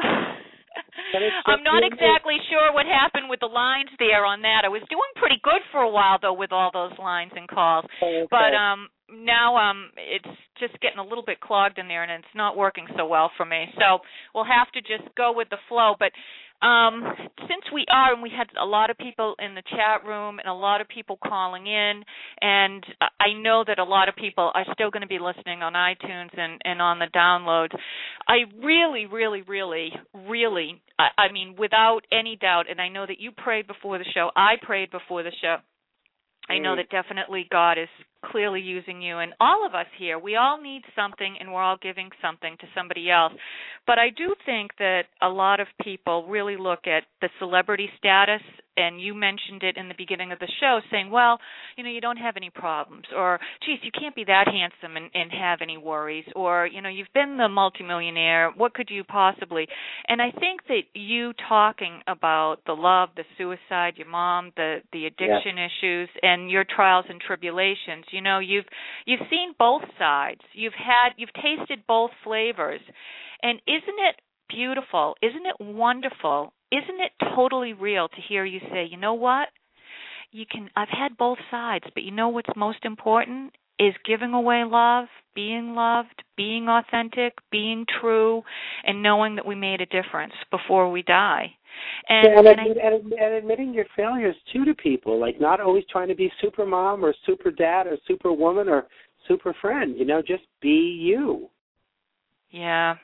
not exactly sure what happened with the lines there on that. I was doing pretty good for a while, though, with all those lines and calls. Okay. But now it's just getting a little bit clogged in there, and it's not working so well for me. So we'll have to just go with the flow. But since we had a lot of people in the chat room and a lot of people calling in, and I know that a lot of people are still going to be listening on iTunes and on the downloads, I really, really, really, really, I mean, without any doubt, and I know that you prayed before the show, I prayed before the show, I know that definitely God is clearly using you, and all of us here, we all need something, and we're all giving something to somebody else. But I do think that a lot of people really look at the celebrity status, and you mentioned it in the beginning of the show, saying, well, you don't have any problems, or, geez, you can't be that handsome and have any worries, or, you've been the multimillionaire, what could you possibly? And I think that you talking about the love, the suicide, your mom, the addiction issues, and your trials and tribulations, you've seen both sides. You've tasted both flavors. And isn't it beautiful? Isn't it wonderful? Isn't it totally real to hear you say, you know what? I've had both sides, but you know what's most important is giving away love, being loved, being authentic, being true, and knowing that we made a difference before we die. And admitting your failures too to people, like not always trying to be super mom or super dad or super woman or super friend. Just be you. Yeah.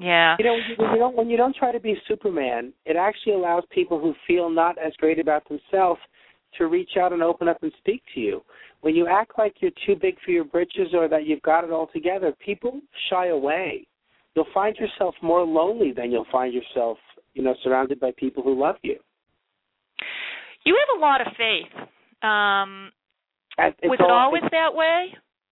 When you don't try to be Superman, it actually allows people who feel not as great about themselves to reach out and open up and speak to you. When you act like you're too big for your britches or that you've got it all together, people shy away. You'll find yourself more lonely than you'll find yourself surrounded by people who love you. You have a lot of faith. Was it always that way?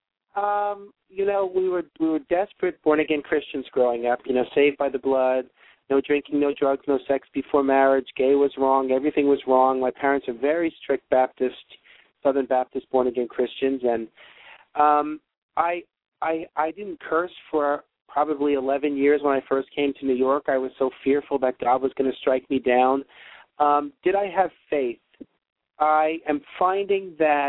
We were desperate, born-again Christians growing up, saved by the blood, no drinking, no drugs, no sex before marriage, gay was wrong, everything was wrong. My parents are very strict Baptist, Southern Baptist born-again Christians, and I didn't curse for probably 11 years when I first came to New York. I was so fearful that God was going to strike me down. Did I have faith? I am finding that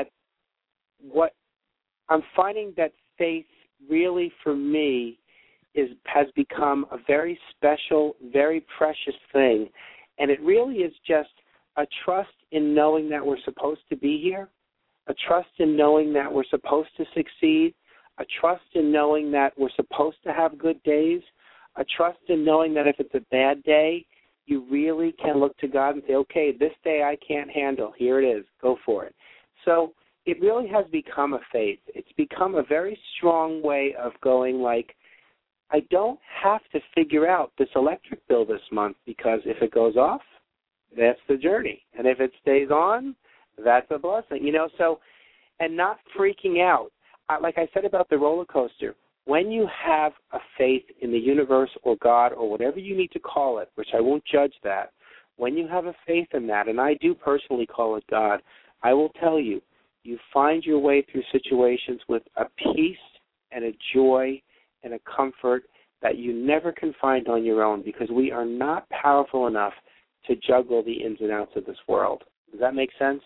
faith really for me has become a very special, very precious thing. And it really is just a trust in knowing that we're supposed to be here, a trust in knowing that we're supposed to succeed, a trust in knowing that we're supposed to have good days, a trust in knowing that if it's a bad day, you really can look to God and say, okay, this day I can't handle. Here it is. Go for it. So it really has become a faith. It's become a very strong way of going like, I don't have to figure out this electric bill this month because if it goes off, that's the journey. And if it stays on, that's a blessing. So, and not freaking out. Like I said about the roller coaster, when you have a faith in the universe or God or whatever you need to call it, which I won't judge that, when you have a faith in that, and I do personally call it God, I will tell you, you find your way through situations with a peace and a joy and a comfort that you never can find on your own because we are not powerful enough to juggle the ins and outs of this world. Does that make sense?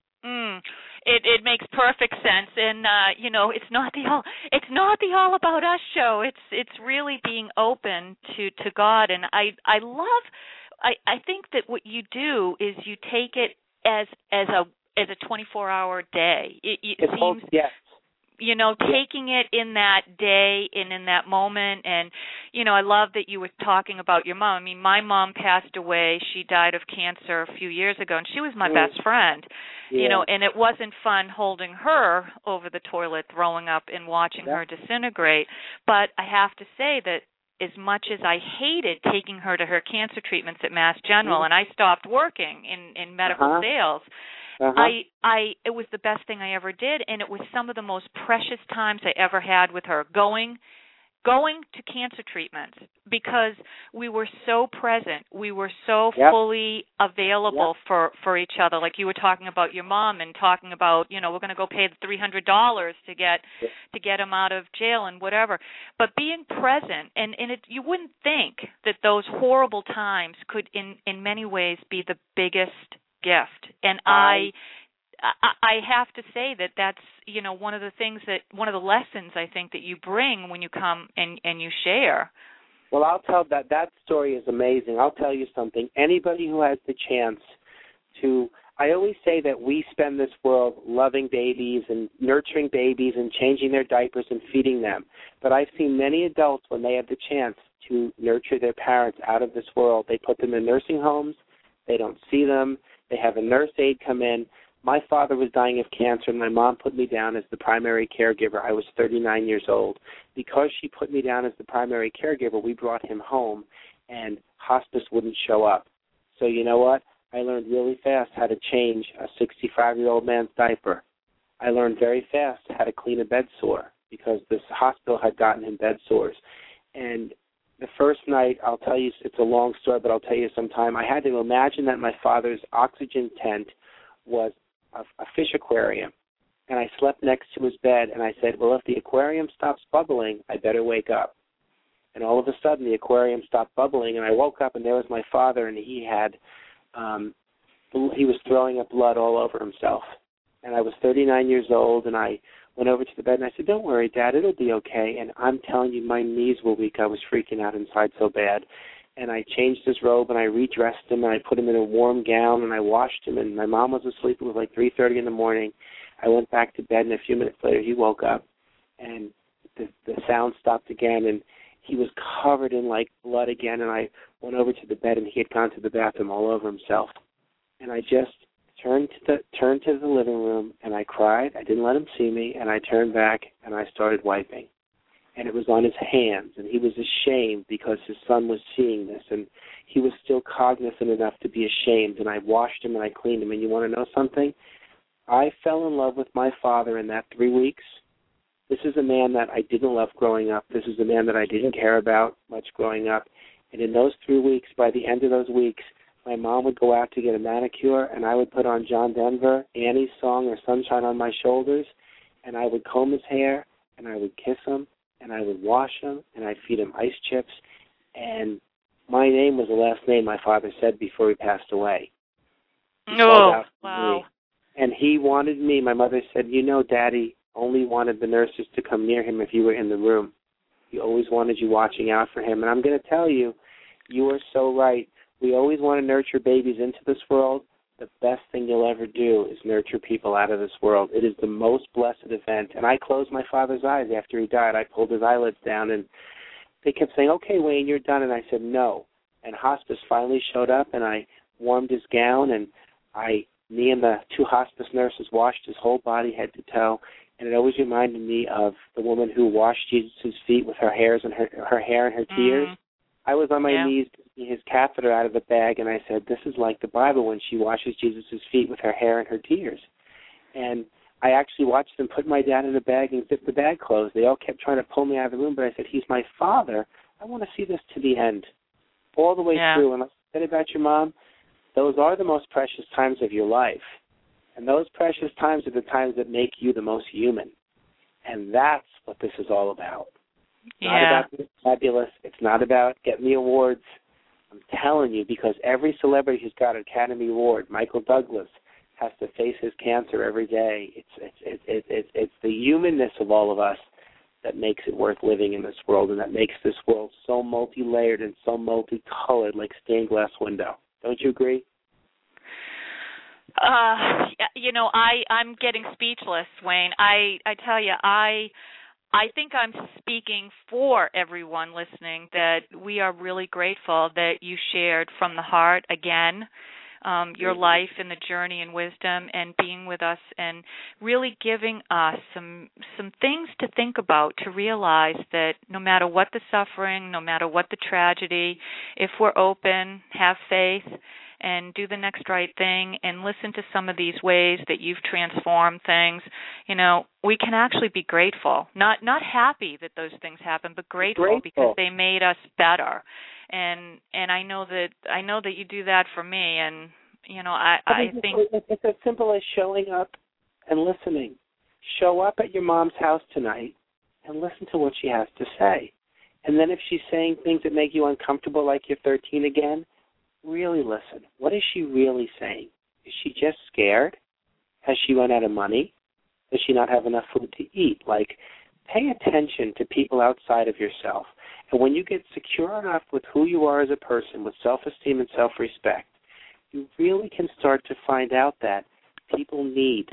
It makes perfect sense, and it's not the all about us show. It's really being open to God, and I think that what you do is you take it as a 24-hour day. It seems. Yes. Taking it in that day and in that moment. And, I love that you were talking about your mom. I mean, my mom passed away. She died of cancer a few years ago, and she was my best friend, and it wasn't fun holding her over the toilet, throwing up and watching her disintegrate. But I have to say that as much as I hated taking her to her cancer treatments at Mass General, and I stopped working in medical sales, it was the best thing I ever did, and it was some of the most precious times I ever had with her, going to cancer treatments, because we were so present. We were so fully available for each other. Like you were talking about your mom and talking about, we're going to go pay the $300 to get him out of jail and whatever. But being present, and you wouldn't think that those horrible times could in many ways be the biggest gift. And I have to say that's one of the lessons I think that you bring when you come and you share. Well, I'll tell that story is amazing. I'll tell you something. Anybody who has the chance to, I always say that we spend this world loving babies and nurturing babies and changing their diapers and feeding them. But I've seen many adults, when they have the chance to nurture their parents out of this world, they put them in nursing homes. They don't see them. They have a nurse aide come in. My father was dying of cancer, and my mom put me down as the primary caregiver. I was 39 years old. Because she put me down as the primary caregiver, we brought him home, and hospice wouldn't show up. So you know what? I learned really fast how to change a 65-year-old man's diaper. I learned very fast how to clean a bed sore because this hospital had gotten him bed sores. And the first night, I'll tell you, it's a long story, but I'll tell you sometime, I had to imagine that my father's oxygen tent was a fish aquarium, and I slept next to his bed, and I said, well, if the aquarium stops bubbling, I better wake up. And all of a sudden, the aquarium stopped bubbling, and I woke up, and there was my father, and he was throwing up blood all over himself. And I was 39 years old, and I went over to the bed, and I said, don't worry, Dad, it'll be okay. And I'm telling you, my knees were weak. I was freaking out inside so bad. And I changed his robe, and I redressed him, and I put him in a warm gown, and I washed him, and my mom was asleep. It was like 3:30 in the morning. I went back to bed, and a few minutes later, he woke up, and the sound stopped again, and he was covered in, like, blood again, and I went over to the bed, and he had gone to the bathroom all over himself. And I just turned to the living room, and I cried. I didn't let him see me, and I turned back, and I started wiping. and it was on his hands, and he was ashamed because his son was seeing this, and he was still cognizant enough to be ashamed, and I washed him and I cleaned him. And you want to know something? I fell in love with my father in that 3 weeks. This is a man that I didn't love growing up. This is a man that I didn't care about much growing up. And in those 3 weeks, by the end of those weeks, my mom would go out to get a manicure, and I would put on John Denver, Annie's song, or Sunshine on My Shoulders, and I would comb his hair, and I would kiss him, and I would wash him, and I'd feed him ice chips. And my name was the last name my father said before he passed away. Oh, wow. And he wanted me. My mother said, you know, Daddy only wanted the nurses to come near him if you were in the room. He always wanted you watching out for him. And I'm going to tell you, you are so right. We always want to nurture babies into this world. The best thing you'll ever do is nurture people out of this world. It is the most blessed event. And I closed my father's eyes after he died. I pulled his eyelids down, and they kept saying, okay, Wayne, you're done. And I said, no. And hospice finally showed up, and I warmed his gown, and me and the 2 hospice nurses washed his whole body head to toe. And it always reminded me of the woman who washed Jesus' feet with her hair and her tears. I was on my knees taking his catheter out of the bag, and I said, this is like the Bible when she washes Jesus' feet with her hair and her tears. And I actually watched them put my dad in a bag and zip the bag closed. They all kept trying to pull me out of the room, but I said, he's my father. I want to see this to the end, all the way through. And like I said about your mom, those are the most precious times of your life. And those precious times are the times that make you the most human. And that's what this is all about. It's not about being fabulous. It's not about getting the awards. I'm telling you, because every celebrity who's got an Academy Award, Michael Douglas, has to face his cancer every day. It's the humanness of all of us that makes it worth living in this world, and that makes this world so multi-layered and so multicolored, like stained glass window. Don't you agree? You know, I'm getting speechless, Wayne. I tell you, I think I'm speaking for everyone listening that we are really grateful that you shared from the heart again your life and the journey and wisdom and being with us and really giving us some things to think about, to realize that no matter what the suffering, no matter what the tragedy, if we're open, have faith, and do the next right thing and listen to some of these ways that you've transformed things, you know, we can actually be grateful. Not happy that those things happen, but grateful because they made us better. And I know that you do that for me, and you know, I think it's as simple as showing up and listening. Show up at your mom's house tonight and listen to what she has to say. And then if she's saying things that make you uncomfortable, like you're 13 again, really listen. What is she really saying? Is she just scared? Has she run out of money? Does she not have enough food to eat? Like, pay attention to people outside of yourself. And when you get secure enough with who you are as a person, with self-esteem and self-respect, you really can start to find out that people need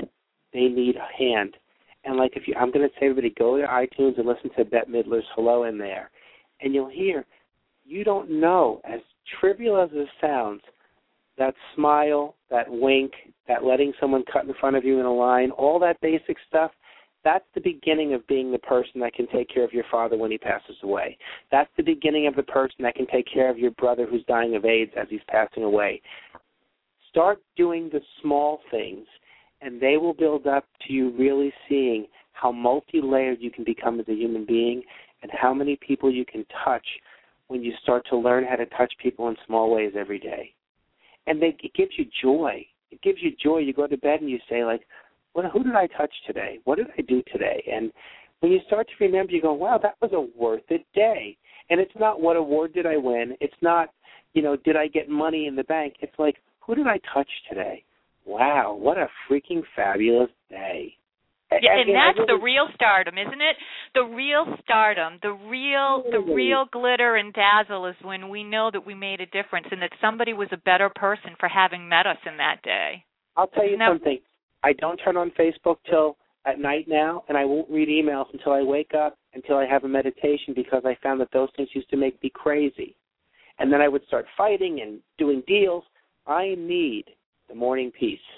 a hand. And like I'm going to say, everybody, go to iTunes and listen to Bette Midler's Hello in there. And you'll hear, you don't know, as trivial as it sounds, that smile, that wink, that letting someone cut in front of you in a line, all that basic stuff, that's the beginning of being the person that can take care of your father when he passes away. That's the beginning of the person that can take care of your brother who's dying of AIDS as he's passing away. Start doing the small things, and they will build up to you really seeing how multi-layered you can become as a human being and how many people you can touch when you start to learn how to touch people in small ways every day. And it gives you joy. It gives you joy. You go to bed and you say, like, who did I touch today? What did I do today? And when you start to remember, you go, wow, that was a worth it day. And it's not what award did I win. It's not, did I get money in the bank? It's like, who did I touch today? Wow, what a freaking fabulous day. Yeah, and that's the real stardom, isn't it? The real stardom, the real glitter and dazzle is when we know that we made a difference and that somebody was a better person for having met us in that day. I'll tell you something. I don't turn on Facebook till at night now, and I won't read emails until I wake up, until I have a meditation, because I found that those things used to make me crazy. And then I would start fighting and doing deals. I need the morning peace.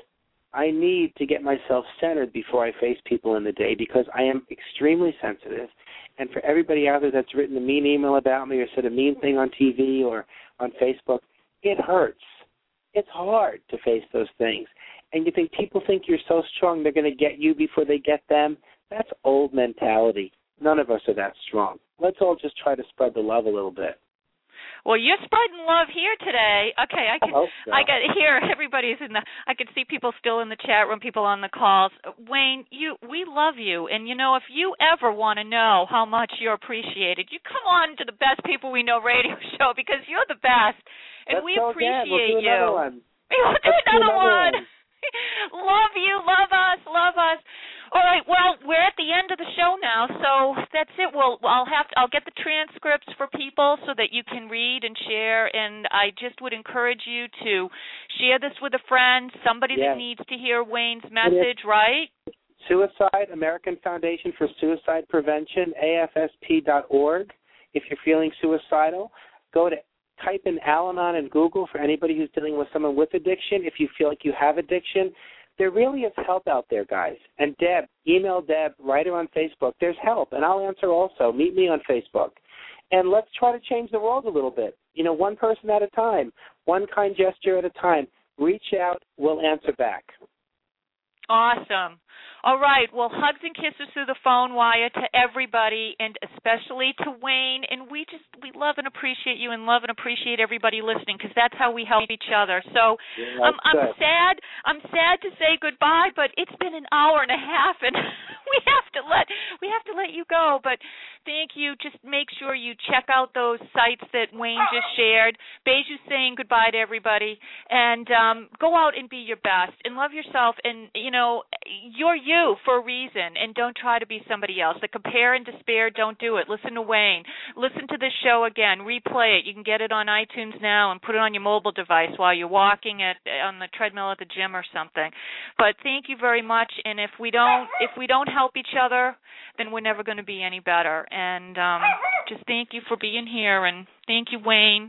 I need to get myself centered before I face people in the day because I am extremely sensitive. And for everybody out there that's written a mean email about me or said a mean thing on TV or on Facebook, it hurts. It's hard to face those things. And you think people think you're so strong they're going to get you before they get them? That's old mentality. None of us are that strong. Let's all just try to spread the love a little bit. Well, you're spreading love here today. Okay, I got here. Everybody's in the. I can see people still in the chat room, people on the calls. Wayne, we love you, and if you ever want to know how much you're appreciated, you come on to the Best People We Know radio show because you're the best, and we appreciate you. We'll do another one. Love you, love us. All right, well, we're at the end of the show now, so that's it. I'll get the transcripts for people so that you can read and share, and I just would encourage you to share this with a friend, somebody that needs to hear Wayne's message, right? Suicide, American Foundation for Suicide Prevention, AFSP.org. If you're feeling suicidal, type in Al-Anon in Google for anybody who's dealing with someone with addiction. If you feel like you have addiction, there really is help out there, guys. And Deb, email Deb, write her on Facebook. There's help, and I'll answer also. Meet me on Facebook. And let's try to change the world a little bit. One person at a time, one kind gesture at a time. Reach out, we'll answer back. Awesome. All right. Well, hugs and kisses through the phone wire to everybody, and especially to Wayne. And we love and appreciate you, and love and appreciate everybody listening, because that's how we help each other. So I'm sad to say goodbye, but it's been an hour and a half, and we have to let you go. But thank you. Just make sure you check out those sites that Wayne just shared. Beiju's saying goodbye to everybody, and go out and be your best, and love yourself, and you're you for a reason, and don't try to be somebody else. The compare and despair, don't do it. Listen to Wayne. Listen to this show again. Replay it. You can get it on iTunes now and put it on your mobile device while you're walking on the treadmill at the gym or something. But thank you very much, and if we don't help each other, then we're never going to be any better. And just thank you for being here, and thank you, Wayne.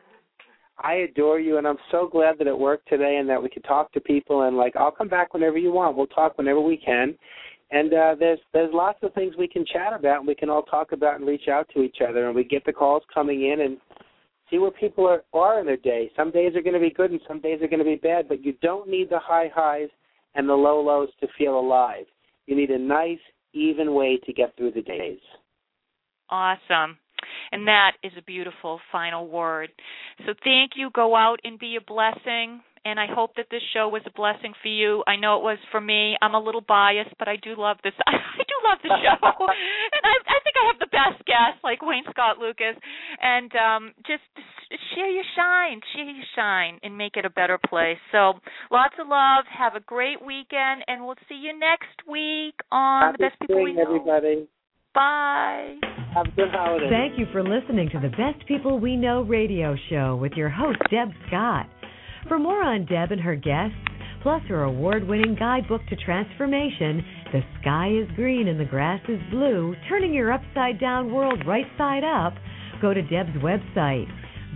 I adore you, and I'm so glad that it worked today and that we could talk to people. And, I'll come back whenever you want. We'll talk whenever we can. And there's lots of things we can chat about, and we can all talk about and reach out to each other. And we get the calls coming in and see where people are in their day. Some days are going to be good and some days are going to be bad, but you don't need the high highs and the low lows to feel alive. You need a nice, even way to get through the days. Awesome. And that is a beautiful final word. So thank you. Go out and be a blessing. And I hope that this show was a blessing for you. I know it was for me. I'm a little biased, but I do love this. I do love the show. And I think I have the best guests, like Wayne Scott Lucas. And just share your shine, and make it a better place. So lots of love. Have a great weekend, and we'll see you next week on The Best People We Know. Everybody. Bye. Have a good holiday. Thank you for listening to the Best People We Know radio show with your host, Deb Scott. For more on Deb and her guests, plus her award-winning guidebook to transformation, The Sky is Green and the Grass is Blue, Turning Your Upside-Down World Right Side Up, go to Deb's website,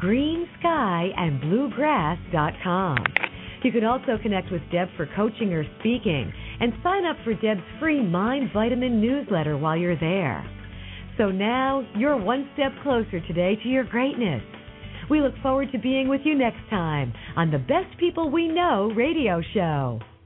greenskyandbluegrass.com. You can also connect with Deb for coaching or speaking, and sign up for Deb's free Mind Vitamin newsletter while you're there. So now you're one step closer today to your greatness. We look forward to being with you next time on the Best People We Know radio show.